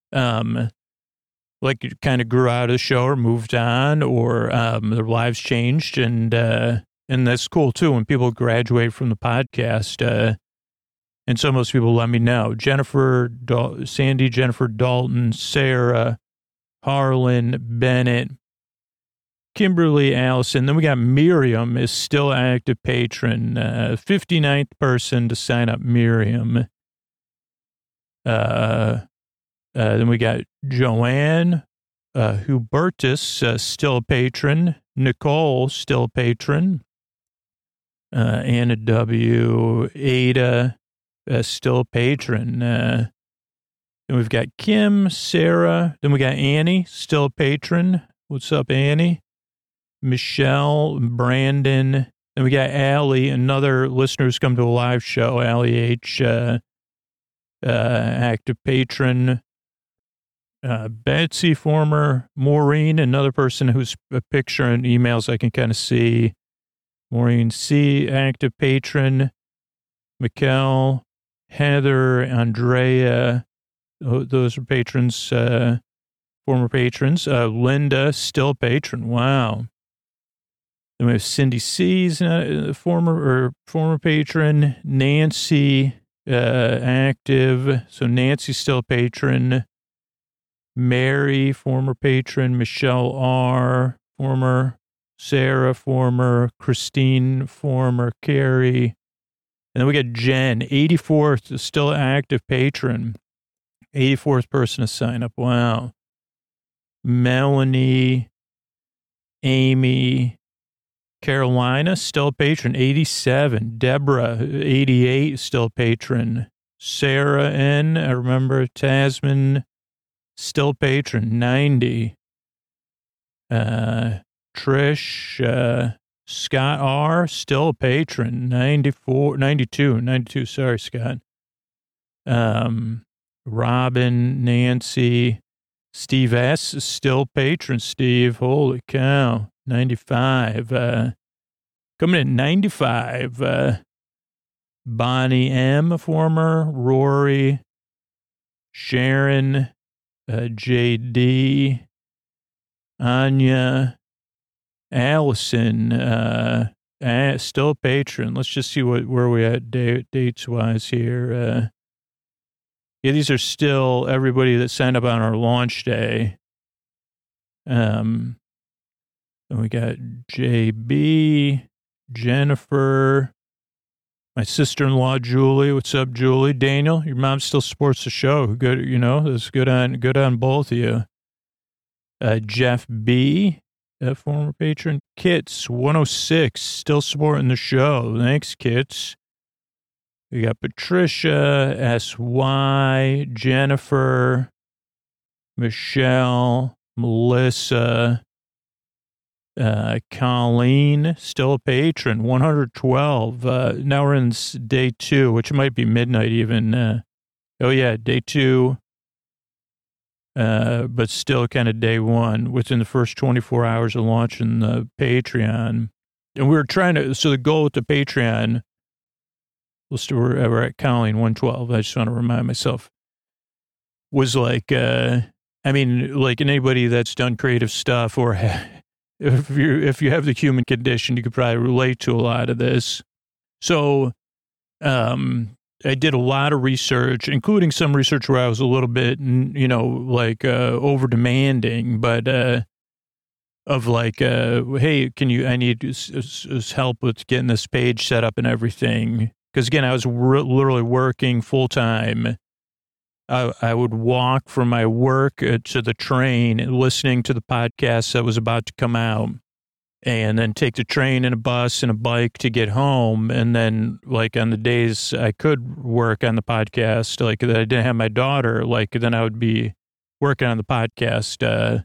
Like kind of grew out of the show or moved on, or their lives changed. And that's cool too. When people graduate from the podcast, and some of those people let me know. Sandy, Jennifer Dalton, Sarah, Harlan, Bennett, Kimberly, Allison. Then we got Miriam is still an active patron. 59th person to sign up, Miriam. Then we got Joanne Hubertus, still a patron. Nicole, still a patron. Anna W. Ada, still a patron. Then we've got Kim, Sarah. Then we got Annie, still a patron. What's up, Annie? Michelle, Brandon. Then we got Allie, another listener who's come to a live show. Allie H., active patron. Betsy, former. Maureen, another person who's a picture and emails I can kind of see. Maureen C., active patron. Mikkel, Heather, Andrea, those are patrons, former patrons. Linda, still a patron. Wow. Then we have Cindy C's, former patron. Nancy, active. So Nancy's still a patron. Mary, former patron. Michelle R., former. Sarah, former. Christine, former. Carrie. And then we got Jen, 84th, still active patron. 84th person to sign up. Wow. Melanie, Amy, Carolina, still a patron, 87. Deborah, 88, still a patron. Sarah N., I remember. Tasman, still a patron, 90. Trish, Scott R., still a patron, 92, sorry, Scott. Robin, Nancy, Steve S., still patron, Steve, holy cow, 95. Coming in 95, Bonnie M., former. Rory, Sharon, JD, Anya, Allison, still a patron. Let's just see where we at dates-wise here. Yeah, these are still everybody that signed up on our launch day. And we got JB, Jennifer, my sister-in-law, Julie. What's up, Julie? Daniel, your mom still supports the show. Good, that's good on both of you. Jeff B., former patron. Kits, 106, still supporting the show. Thanks, Kits. We got Patricia, S.Y., Jennifer, Michelle, Melissa, Colleen, still a patron, 112. Now we're in day 2, which might be midnight even. Day 2. But still kind of day 1 within the first 24 hours of launching the Patreon. And we were so the goal with the Patreon, we're at Colleen 112. I just want to remind myself, was like anybody that's done creative stuff or if you have the human condition, you could probably relate to a lot of this. So, I did a lot of research, including some research where I was a little bit, over demanding, but, hey, I need help with getting this page set up and everything. Because again, I was literally working full time. I would walk from my work to the train and listening to the podcast that was about to come out, and then take the train and a bus and a bike to get home. And then on the days I could work on the podcast, that I didn't have my daughter, then I would be working on the podcast.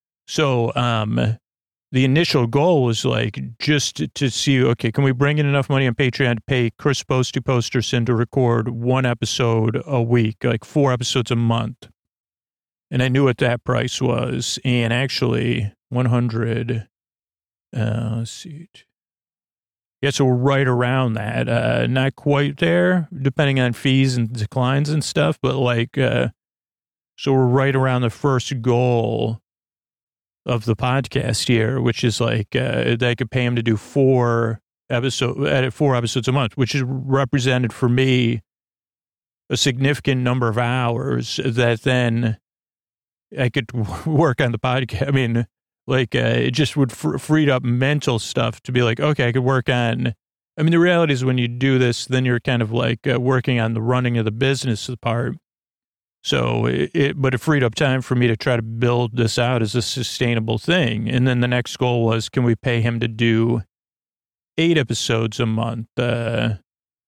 The initial goal was just to see, okay, can we bring in enough money on Patreon to pay Chris Posterson to record 1 episode a week, 4 episodes a month? And I knew what that price was. And actually 100, let's see. Yeah, so we're right around that. Not quite there, depending on fees and declines and stuff, but so we're right around the first goal of the podcast here, which is they could pay him to do 4 episodes a month, which is represented for me a significant number of hours that then I could work on the podcast. I mean, it just would freed up mental stuff to be okay, I could work on. I mean, the reality is when you do this, then you're kind of working on the running of the business part. So but it freed up time for me to try to build this out as a sustainable thing. And then the next goal was, can we pay him to do 8 episodes a month? So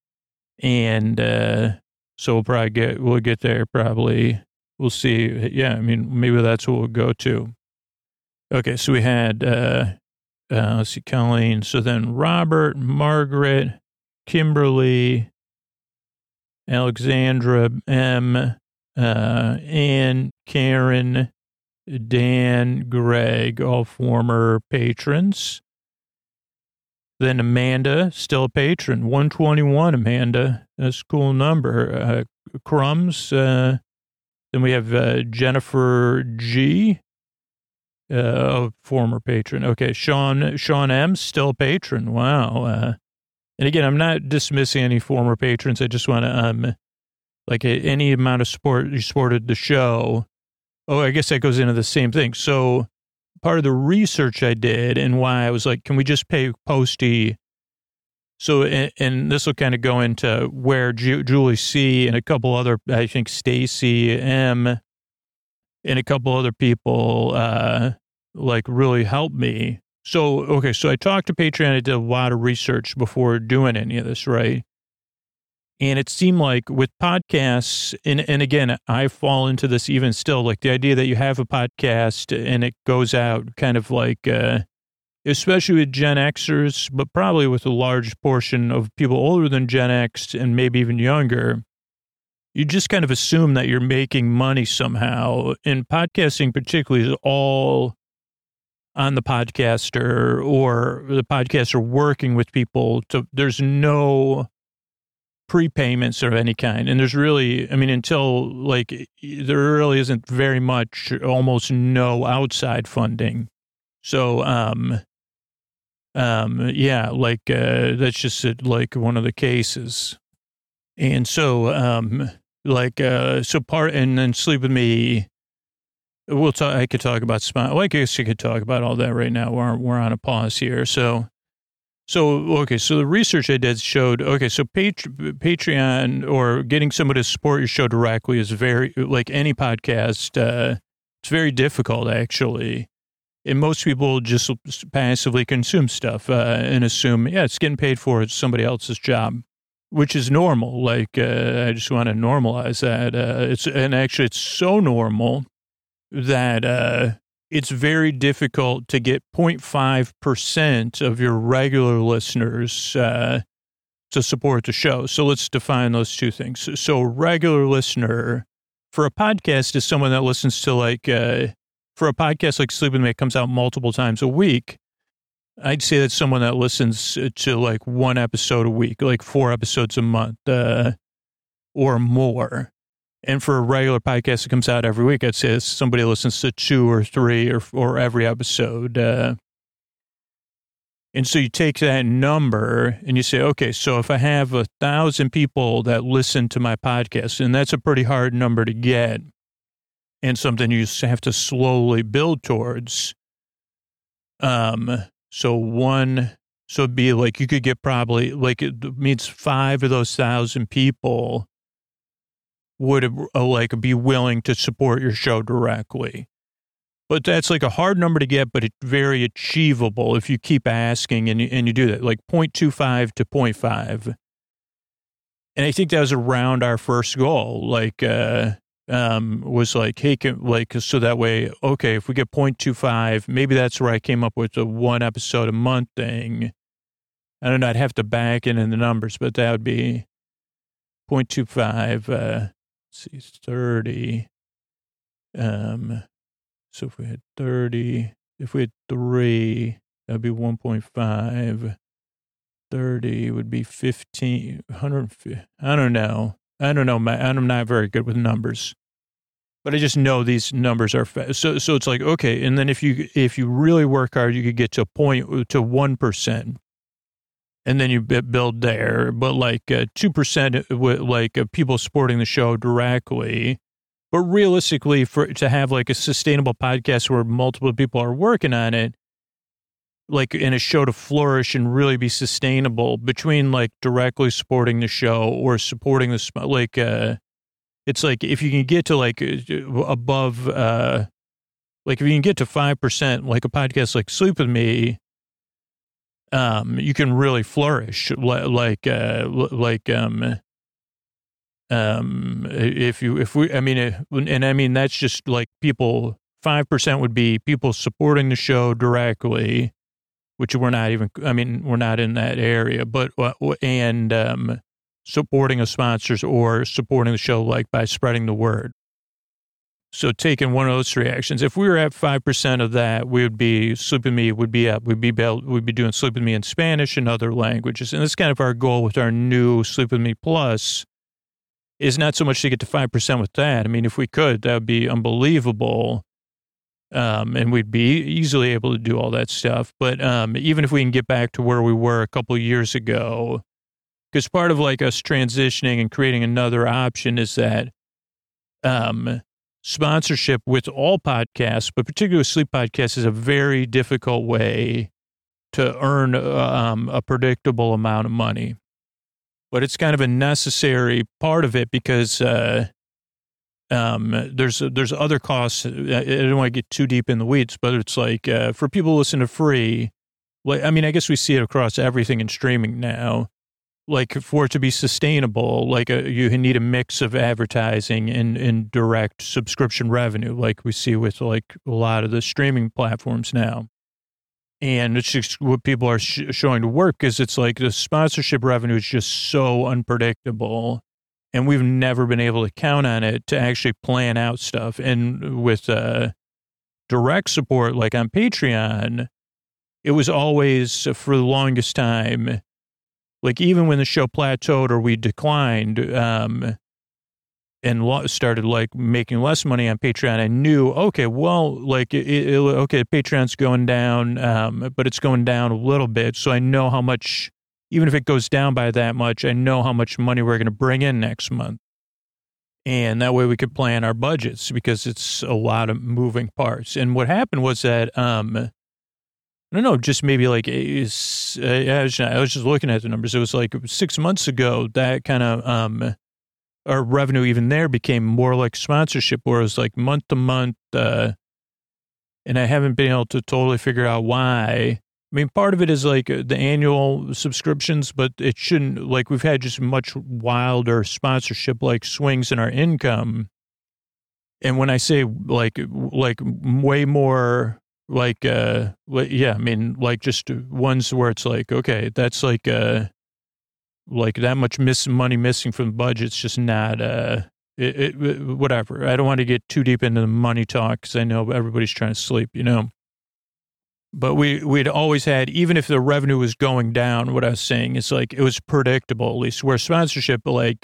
we'll get there probably. We'll see. Yeah, I mean, maybe that's what we'll go to. Okay, so we had, let's see, Colleen. So then Robert, Margaret, Kimberly, Alexandra, M, Ann, Karen, Dan, Greg, all former patrons. Then Amanda, still a patron, 121, Amanda. That's a cool number. Crumbs. Then we have Jennifer G, a former patron. Okay, Sean M, still a patron. Wow. And again, I'm not dismissing any former patrons. I just want to, any amount of support you supported the show. Oh, I guess that goes into the same thing. So part of the research I did and why I was like, can we just pay Posty? So, and this will kind of go into where Julie C and a couple other, I think Stacy M and a couple other people, really helped me. So, okay, so I talked to Patreon. I did a lot of research before doing any of this, right? And it seemed like with podcasts, and again, I fall into this even still, like the idea that you have a podcast and it goes out kind of like, especially with Gen Xers, but probably with a large portion of people older than Gen X and maybe even younger, you just kind of assume that you're making money somehow. And podcasting particularly is all on the podcaster or the podcaster working with people. There's no prepayments of any kind. And there's really, I mean, until there really isn't very much, almost no outside funding. So, that's just one of the cases. And so, and then Sleep With Me, I could talk about Spot. Well, I guess you could talk about all that right now. We're on a pause here. So the research I did showed, so Patreon or getting someone to support your show directly is very, like any podcast, it's very difficult actually. And most people just passively consume stuff and assume, it's getting paid for. It's somebody else's job, which is normal. I just want to normalize that. It's so normal that it's very difficult to get 0.5% of your regular listeners to support the show. So let's define those two things. So regular listener for a podcast is someone that listens to for a podcast like Sleep With Me, it comes out multiple times a week. I'd say that's someone that listens to one episode a week, 4 episodes a month or more. And for a regular podcast that comes out every week, I'd say somebody listens to 2 or 3 or every episode. And so you take that number and you say, okay, so if I have 1,000 people that listen to my podcast, and that's a pretty hard number to get and something you have to slowly build towards. So it'd be you could get probably it means 5 of those 1,000 people would be willing to support your show directly. But that's a hard number to get, but it's very achievable if you keep asking and you do that, 0.25 to 0.5. And I think that was around our first goal, was hey, so that way, okay, if we get 0.25, maybe that's where I came up with the 1 episode a month thing. I don't know, I'd have to back in the numbers, but that would be 0.25, let's see, 30. So if we had 30, if we had 3, that'd be 1.5. 30 would be 15, 150. I don't know. I'm not very good with numbers, but I just know these numbers are so it's okay. And then if you really work hard, you could get to 1%, and then you build there. But 2% people supporting the show directly. But realistically, to have a sustainable podcast where multiple people are working on it, in a show to flourish and really be sustainable between directly supporting the show or supporting the it's like if you can get to like above, like if you can get to 5%, like a podcast like Sleep With Me, you can really flourish. That's just like people, 5% would be people supporting the show directly, which we're not in that area, but, supporting us sponsors or supporting the show, like by spreading the word. So taking one of those reactions, if we were at 5% of that, we would be, Sleep With Me would be up. We'd be doing Sleep With Me in Spanish and other languages. And that's kind of our goal with our new Sleep With Me Plus, is not so much to get to 5% with that. I mean, if we could, that would be unbelievable. And we'd be easily able to do all that stuff. But even if we can get back to where we were a couple of years ago, because part of like us transitioning and creating another option is that sponsorship with all podcasts, but particularly sleep podcasts, is a very difficult way to earn a predictable amount of money. But it's kind of a necessary part of it because there's other costs. I don't want to get too deep in the weeds, but it's like for people who listen to free, like, I mean, I guess we see it across everything in streaming now. Like for it to be sustainable, like you need a mix of advertising and direct subscription revenue, like we see with like a lot of the streaming platforms now. And it's just what people are showing to work, because it's like the sponsorship revenue is just so unpredictable, and we've never been able to count on it to actually plan out stuff. And with direct support, like on Patreon, it was always, for the longest time, like even when the show plateaued or we declined and started like making less money on Patreon, I knew, okay, well, like, okay, Patreon's going down, but it's going down a little bit. So I know how much, even if it goes down by that much, I know how much money we're going to bring in next month. And that way we could plan our budgets, because it's a lot of moving parts. And what happened was that, I don't know, just maybe like, I was just looking at the numbers. It was like 6 months ago that kind of, our revenue even there became more like sponsorship, where it was like month to month. And I haven't been able to totally figure out why. I mean, part of it is like the annual subscriptions, but it shouldn't, like we've had just much wilder sponsorship, like swings in our income. And when I say like way more, like, I mean, like just ones where it's like, okay, that's like that much money missing from the budget. It's just not, whatever. I don't want to get too deep into the money talk, because I know everybody's trying to sleep, you know. But we'd always had, even if the revenue was going down, what I was saying is like, it was predictable, at least, where sponsorship, like,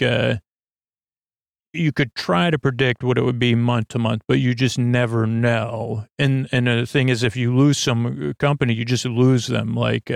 you could try to predict what it would be month to month, but you just never know. And the thing is, if you lose some company, you just lose them. Like,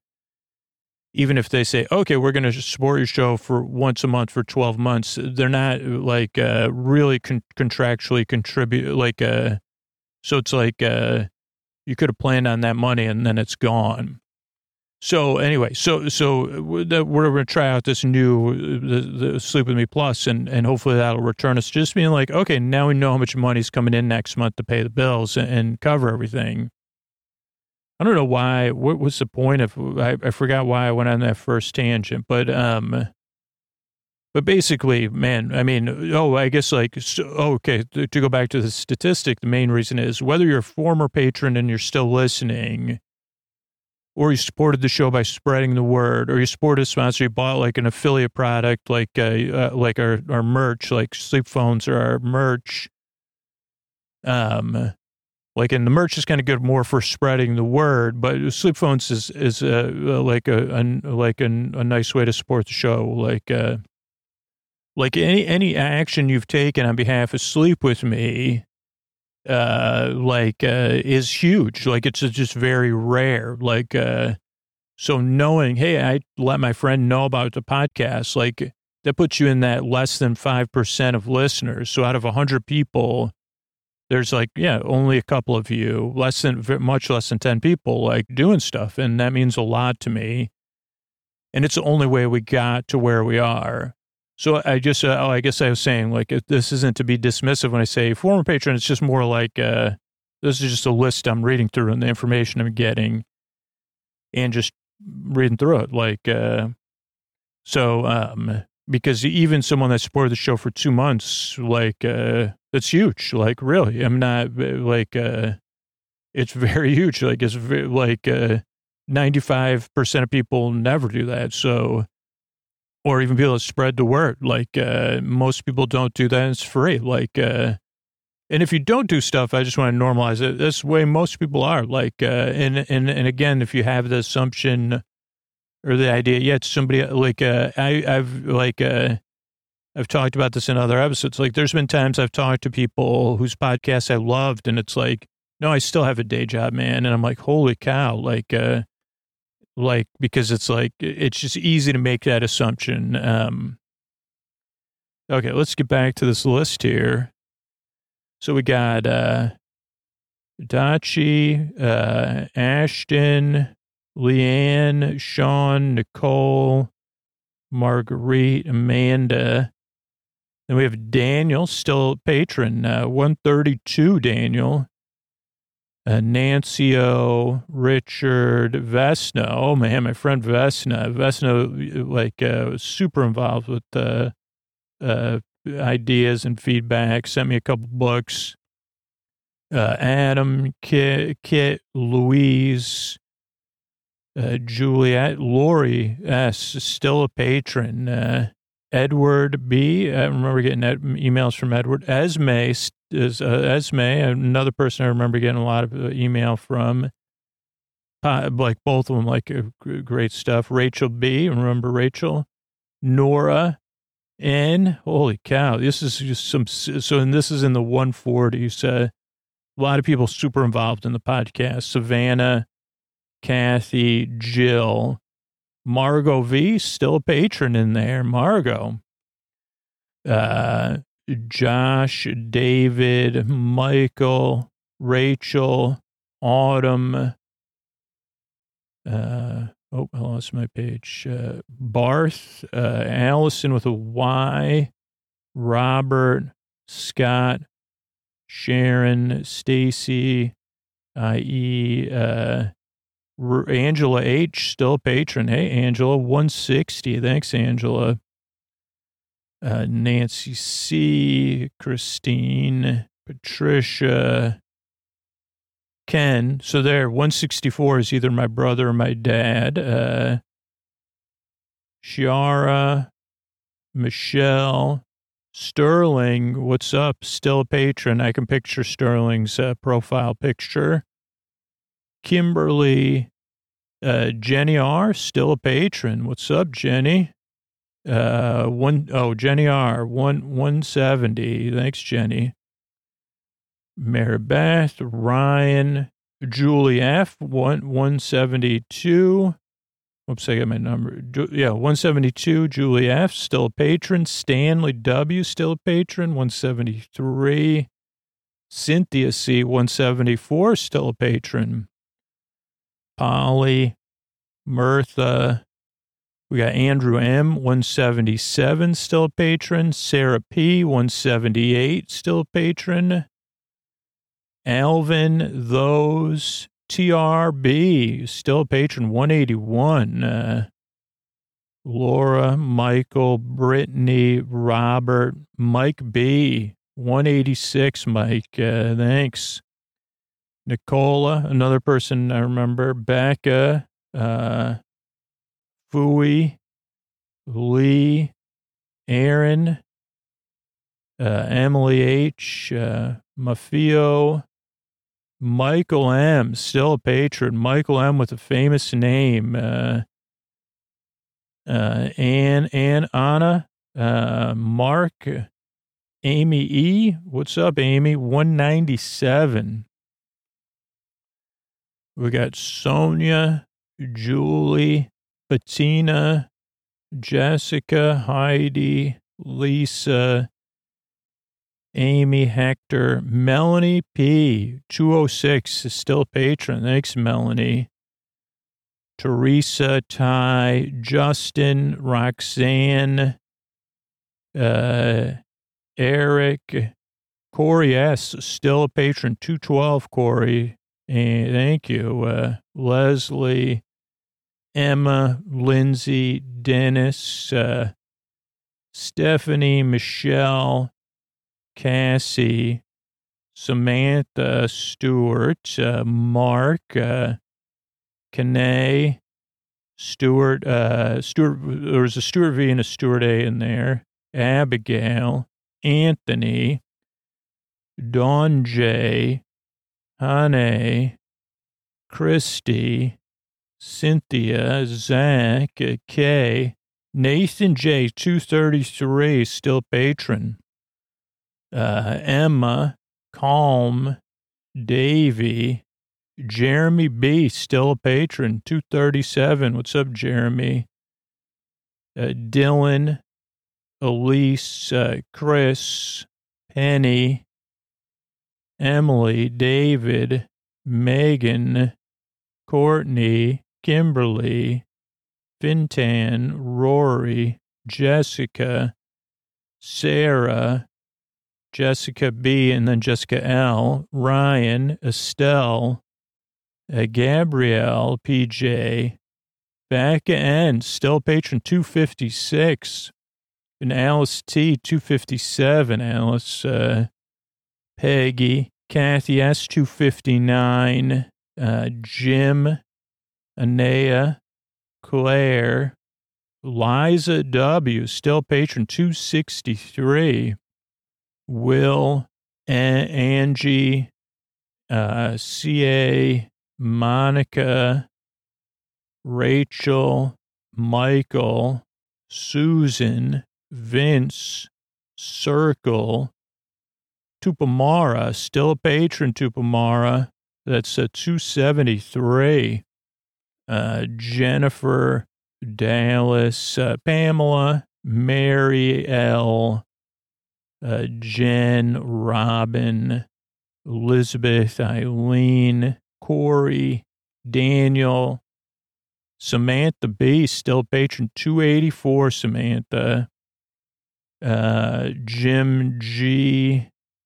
even if they say, okay, we're going to support your show for once a month for 12 months, they're not like really contractually contribute. Like, so it's like you could have planned on that money and then it's gone. So anyway, so we're going to try out this new the Sleep With Me Plus, and hopefully that'll return us just being like, okay, now we know how much money's coming in next month to pay the bills and cover everything. I don't know why. What was the point of? I forgot why I went on that first tangent, but basically, man, I mean, I guess like, okay, to go back to the statistic, the main reason is whether you're a former patron and you're still listening, or you supported the show by spreading the word, or you supported a sponsor, you bought like an affiliate product, like our merch, like sleep phones or our merch. Like, and the merch is kind of good more for spreading the word, but sleep phones is like a nice way to support the show. Like any action you've taken on behalf of Sleep With Me, is huge. Like, it's just very rare. Like, so knowing, hey, I let my friend know about the podcast, like that puts you in that less than 5% of listeners. So out of 100 people, there's like, only a couple of you, much less than 10 people like doing stuff. And that means a lot to me. And it's the only way we got to where we are. So I just, I guess I was saying, like, if this isn't to be dismissive when I say former patron. It's just more like, this is just a list I'm reading through and the information I'm getting and just reading through it. Like, because even someone that supported the show for 2 months, like, that's huge. Like, really, I'm not like, it's very huge. Like, it's like, 95% of people never do that. So, or even people that spread the word. Like, most people don't do that. And it's free. Like, and if you don't do stuff, I just want to normalize it. That's the way most people are. Like, and again, if you have the assumption or the idea, yeah, it's somebody like, I've talked about this in other episodes. Like, there's been times I've talked to people whose podcasts I loved, and it's like, no, I still have a day job, man. And I'm like, holy cow. Like, because it's like, it's just easy to make that assumption. Okay, let's get back to this list here. So we got, Dachi, Ashton, Leanne, Sean, Nicole, Marguerite, Amanda. Then we have Daniel, still a patron, 132, Daniel. Nancio, Richard, Vesna. Oh, man, my friend Vesna. Vesna, like, was super involved with ideas and feedback, sent me a couple books. Adam, Kit, Louise, Juliet, Lori S., still a patron. Edward B., I remember getting emails from Edward. Esme, another person I remember getting a lot of email from. Like, both of them, like, great stuff. Rachel B., remember Rachel? Nora N., holy cow, this is just some, and this is in the 140s. A lot of people super involved in the podcast. Savannah, Kathy, Jill, Margot V., still a patron in there. Margot. Josh, David, Michael, Rachel, Autumn. I lost my page. Barth, Allison with a Y, Robert, Scott, Sharon, Stacy, i.e., Angela H., still a patron. Hey, Angela, 160. Thanks, Angela. Nancy C., Christine, Patricia, Ken. So there, 164 is either my brother or my dad. Shiara, Michelle, Sterling, what's up? Still a patron. I can picture Sterling's profile picture. Kimberly, Jenny R., still a patron. What's up, Jenny? Jenny R., 170. Thanks, Jenny. Maribeth, Ryan, Julie F., 172. Oops, I got my number. 172, Julie F., still a patron. Stanley W., still a patron, 173. Cynthia C., 174, still a patron. Polly, Mirtha. We got Andrew M., 177, still a patron. Sarah P., 178, still a patron. Alvin, those, TRB, still a patron, 181. Laura, Michael, Brittany, Robert, Mike B., 186, Mike, thanks. Nicola, another person I remember, Becca, Fui, Lee, Aaron, Emily H., Mafio, Michael M., still a patron. Michael M. with a famous name. Anna, Mark, Amy E. What's up, Amy? 197. We got Sonia, Julie, Bettina, Jessica, Heidi, Lisa, Amy, Hector, Melanie P., 206 is still a patron. Thanks, Melanie. Teresa, Ty, Justin, Roxanne, Eric, Corey S., still a patron, 212, Corey. And thank you. Leslie, Emma, Lindsay, Dennis, Stephanie, Michelle, Cassie, Samantha, Stewart, Mark, Kanae, Stuart, there was a Stuart V and a Stuart A in there, Abigail, Anthony, Dawn J, Hane, Christy, Cynthia, Zach, Kay, Nathan J, 233, still patron, Emma, Calm, Davy, Jeremy B, still a patron, 237. What's up, Jeremy? Dylan, Elise, Chris, Penny, Emily, David, Megan, Courtney, Kimberly, Fintan, Rory, Jessica, Sarah, Jessica B, and then Jessica L, Ryan, Estelle, Gabrielle, PJ, Becca N, still patron, 256, and Alice T, 257, Alice, Peggy, Kathy S, 259, Jim, Anea, Claire, Liza W, still patron, 263, Will, Angie, CA, Monica, Rachel, Michael, Susan, Vince, Circle, Tupamara, still a patron, Tupamara. That's a 273. Jennifer, Dallas, Pamela, Mary L, Jen, Robin, Elizabeth, Eileen, Corey, Daniel, Samantha B, still patron, 284, Samantha, Jim G,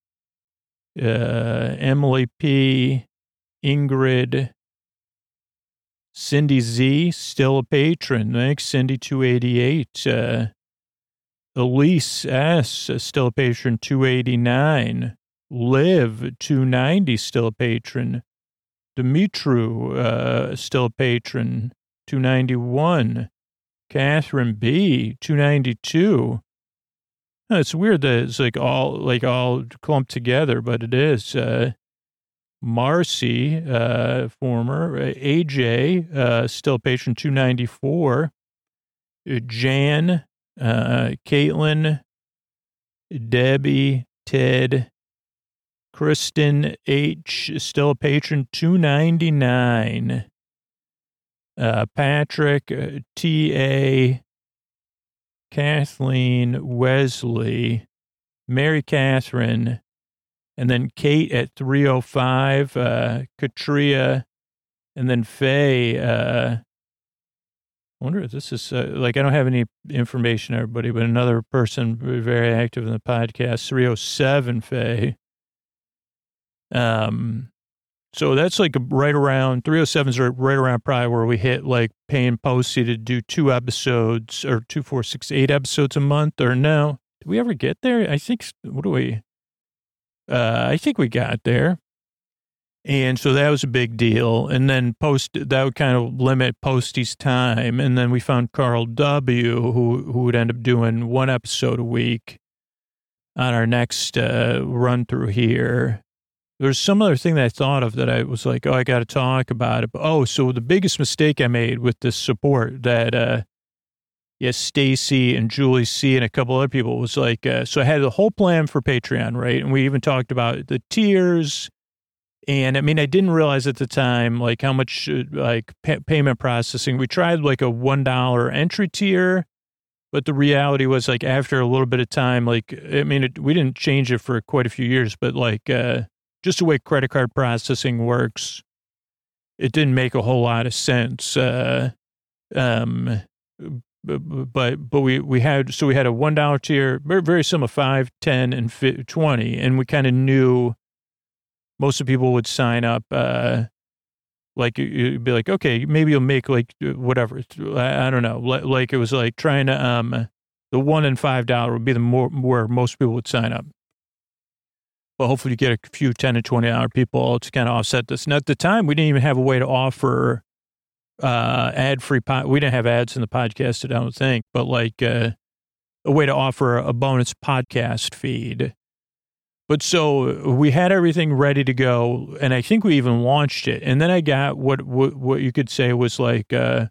Emily P, Ingrid, Cindy Z, still a patron. Thanks, Cindy, 288. Elise S, still a patron, 289. Liv, 290, still a patron. Dimitru, still a patron, 291. Catherine B, 292. Oh, it's weird that it's all clumped together, but it is. Marcy, former, AJ, still patron, 294. Jan, Caitlin, Debbie, Ted, Kristen H, still a patron, 299. Patrick, T.A., Kathleen, Wesley, Mary Catherine, and then Kate at 305, Katria, and then Faye. I wonder if this is, I don't have any information, everybody, but another person very active in the podcast, 307, Faye. So that's right around, 307's right around probably where we hit paying Posty to do 2 episodes, or 2, 4, 6, 8 episodes a month, or no? Did we ever get there? I think, I think we got there. And so that was a big deal. And then that would kind of limit Posty's time. And then we found Carl W., who would end up doing 1 episode a week on our next run through here. There's some other thing that I thought of that I was like, I got to talk about it. But, so the biggest mistake I made with this support that, Stacy and Julie C and a couple other people was so I had the whole plan for Patreon, right? And we even talked about the tiers. And I mean, I didn't realize at the time, how much payment processing. We tried a $1 entry tier, but the reality was after a little bit of time, we didn't change it for quite a few years, but just the way credit card processing works, it didn't make a whole lot of sense. but we had a $1 tier, very, very similar, 5, 10, and 20. And we kind of knew most of the people would sign up, like you'd be like, okay, maybe you'll make like whatever. I don't know. Like it was like trying to, the $1 and $5 would be the more where most people would sign up. But hopefully you get a few $10 and $20 people to kind of offset this. And at the time, we didn't even have a way to offer ad-free. We didn't have ads in the podcast, I don't think, but like a way to offer a bonus podcast feed. But so we had everything ready to go, and I think we even launched it. And then I got what you could say was like that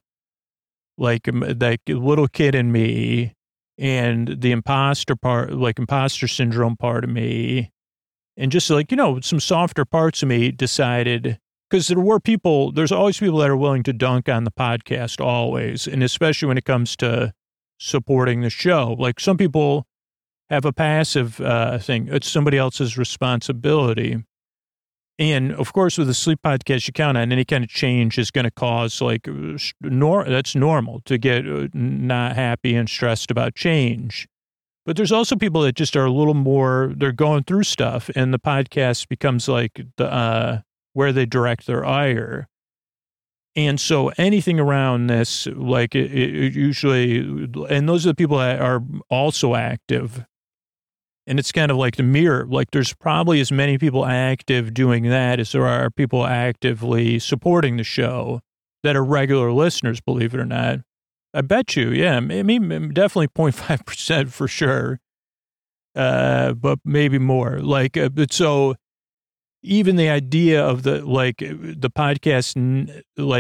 little kid in me and the imposter part, like imposter syndrome part of me. And just like, some softer parts of me decided, because there's always people that are willing to dunk on the podcast, always. And especially when it comes to supporting the show. Like some people have a passive thing. It's somebody else's responsibility. And of course, with the sleep podcast, you count on any kind of change is going to cause that's normal to get not happy and stressed about change. But there's also people that just are a little more, they're going through stuff, and the podcast becomes like where they direct their ire. And so anything around this, like it usually, and those are the people that are also active. And it's kind of like the mirror, like there's probably as many people active doing that as there are people actively supporting the show that are regular listeners, believe it or not. I bet you, yeah, I mean, definitely 0.5% for sure, but maybe more. Like, but so even the idea of the podcast,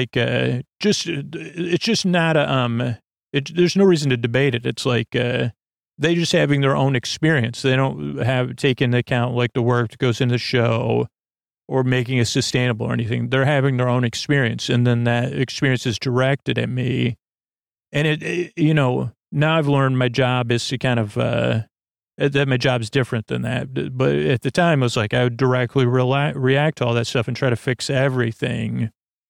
it's just not there's no reason to debate it. It's like they just having their own experience. They don't have taken into account like the work that goes into the show or making it sustainable or anything. They're having their own experience, and then that experience is directed at me. And now I've learned my job is to kind of, that my job is different than that. But at the time, it was like I would directly react to all that stuff and try to fix everything.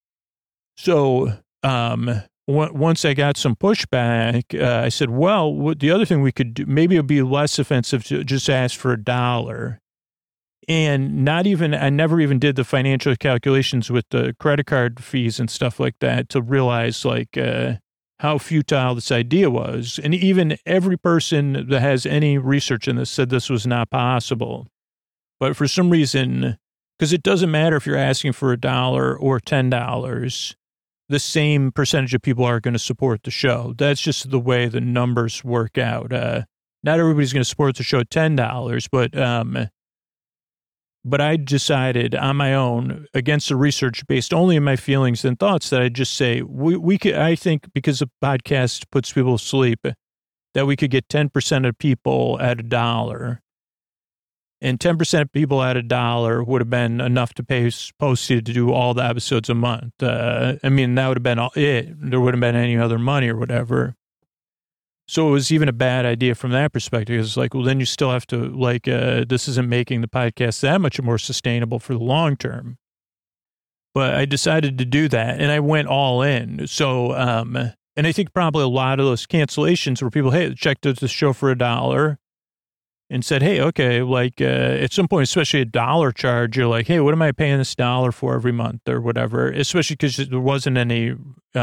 So once I got some pushback, I said, well, the other thing we could do, maybe it would be less offensive to just ask for $1. And I never even did the financial calculations with the credit card fees and stuff like that to realize like, how futile this idea was. And even every person that has any research in this said this was not possible. But for some reason, because it doesn't matter if you're asking for $1 or $10, the same percentage of people are going to support the show. That's just the way the numbers work out. Not everybody's going to support the show at $10, but I decided on my own, against the research based only on my feelings and thoughts, that I'd just say, we could, I think because the podcast puts people to sleep, that we could get 10% of people at $1. And 10% of people at $1 would have been enough to pay Posty to do all the episodes a month. That would have been it. There wouldn't have been any other money or whatever. So it was even a bad idea from that perspective. It's like, well, then you still have to, this isn't making the podcast that much more sustainable for the long term. But I decided to do that, and I went all in. So, and I think probably a lot of those cancellations were people, hey, checked out the show for $1 and said, hey, okay, at some point, especially a $1 charge, you're like, hey, what am I paying this $1 for every month or whatever? Especially because there wasn't any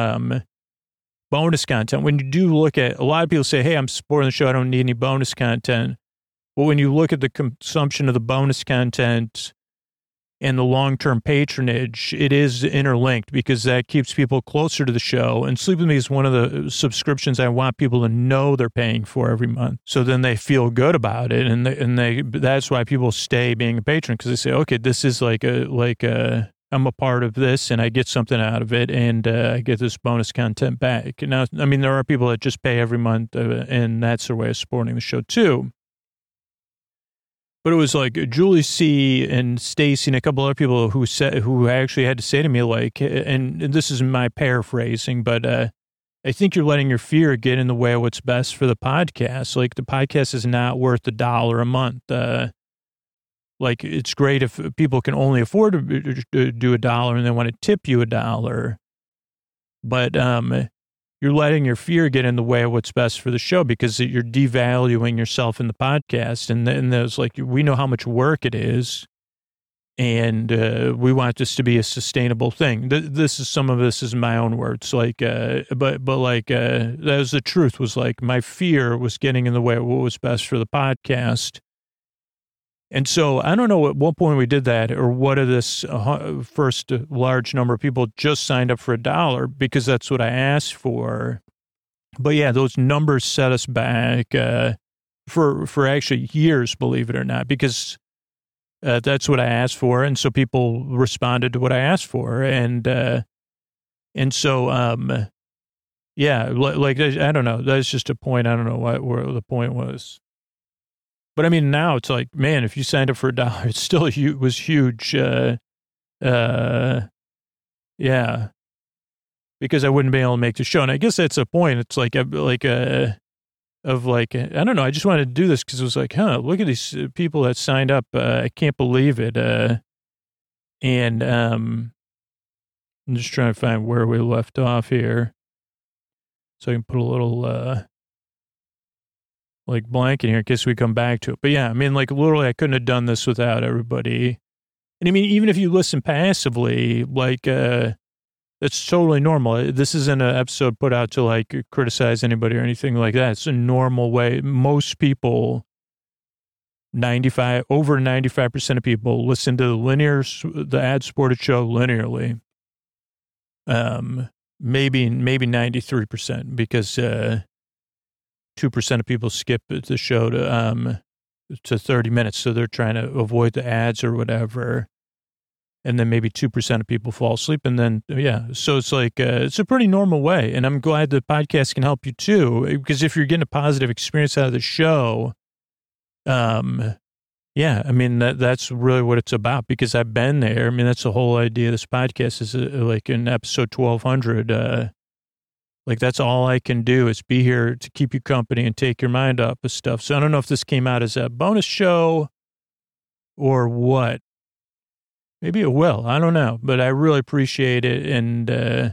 bonus content. When you do look at, a lot of people say, hey, I'm supporting the show, I don't need any bonus content. But when you look at the consumption of the bonus content and the long-term patronage, it is interlinked because that keeps people closer to the show. And Sleep With Me is one of the subscriptions I want people to know they're paying for every month. So then they feel good about it. And that's why people stay being a patron, because they say, okay, this is I'm a part of this and I get something out of it, and I get this bonus content back. Now, there are people that just pay every month, and that's their way of supporting the show too. But it was like Julie C. and Stacy and a couple other people who actually had to say to me, and this is my paraphrasing, but I think you're letting your fear get in the way of what's best for the podcast. Like, the podcast is not worth $1 a month. It's great if people can only afford to do $1 and they want to tip you $1. But you're letting your fear get in the way of what's best for the show because you're devaluing yourself in the podcast. And there's like, we know how much work it is. And we want this to be a sustainable thing. Some of this is my own words. Like, but like, that was the truth, was like my fear was getting in the way of what was best for the podcast. And so I don't know at what point we did that, or what of this first large number of people just signed up for $1, because that's what I asked for. But yeah, those numbers set us back for actually years, believe it or not, because that's what I asked for. And so people responded to what I asked for. And so, yeah, like, I don't know. That's just a point. I don't know where the point was. But I mean, now it's like, man, if you signed up for $1, it still was huge. Yeah, because I wouldn't be able to make the show. And I guess that's the point. It's like, I don't know. I just wanted to do this because it was like, look at these people that signed up. I can't believe it. And I'm just trying to find where we left off here, so I can put a little like blank in here in case we come back to it. But yeah, I mean, like, literally, I couldn't have done this without everybody. And I mean, even if you listen passively, like, that's totally normal. This isn't an episode put out to like criticize anybody or anything like that. It's a normal way. Most people, over 95% of people listen to the ad-supported show linearly. Maybe 93%, because 2% of people skip the show to 30 minutes. So they're trying to avoid the ads or whatever. And then maybe 2% of people fall asleep. And then, yeah. So it's like, it's a pretty normal way. And I'm glad the podcast can help you too, because if you're getting a positive experience out of the show, yeah, I mean, that's really what it's about, because I've been there. I mean, that's the whole idea of this podcast, is like in episode 1200, like, that's all I can do is be here to keep you company and take your mind off of stuff. So I don't know if this came out as a bonus show or what. Maybe it will. I don't know. But I really appreciate it. And,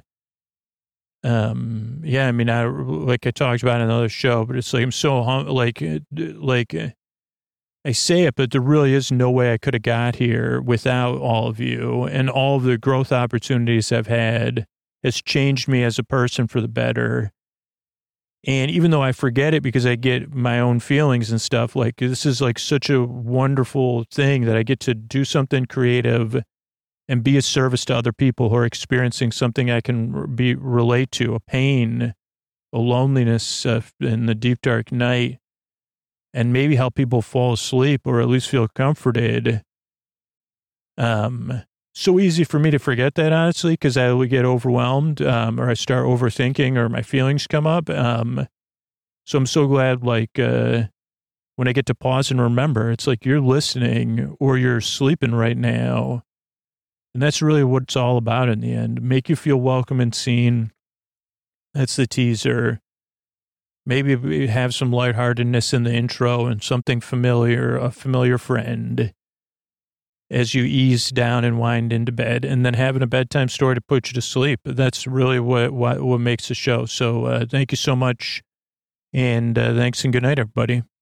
yeah, I mean, like I talked about in another show, but it's like, I'm so, I say it, but there really is no way I could have got here without all of you, and all of the growth opportunities I've had has changed me as a person for the better. And even though I forget it because I get my own feelings and stuff, like, this is like such a wonderful thing that I get to do something creative and be a service to other people who are experiencing something I can relate to, a pain, a loneliness in the deep, dark night, and maybe help people fall asleep or at least feel comforted. So easy for me to forget that, honestly, because I would get overwhelmed, or I start overthinking, or my feelings come up. So I'm so glad, like, when I get to pause and remember, it's like you're listening or you're sleeping right now. And that's really what it's all about in the end. Make you feel welcome and seen. That's the teaser. Maybe we have some lightheartedness in the intro and something familiar, a familiar friend, as you ease down and wind into bed, and then having a bedtime story to put you to sleep. That's really what makes the show. So thank you so much, and thanks and good night, everybody.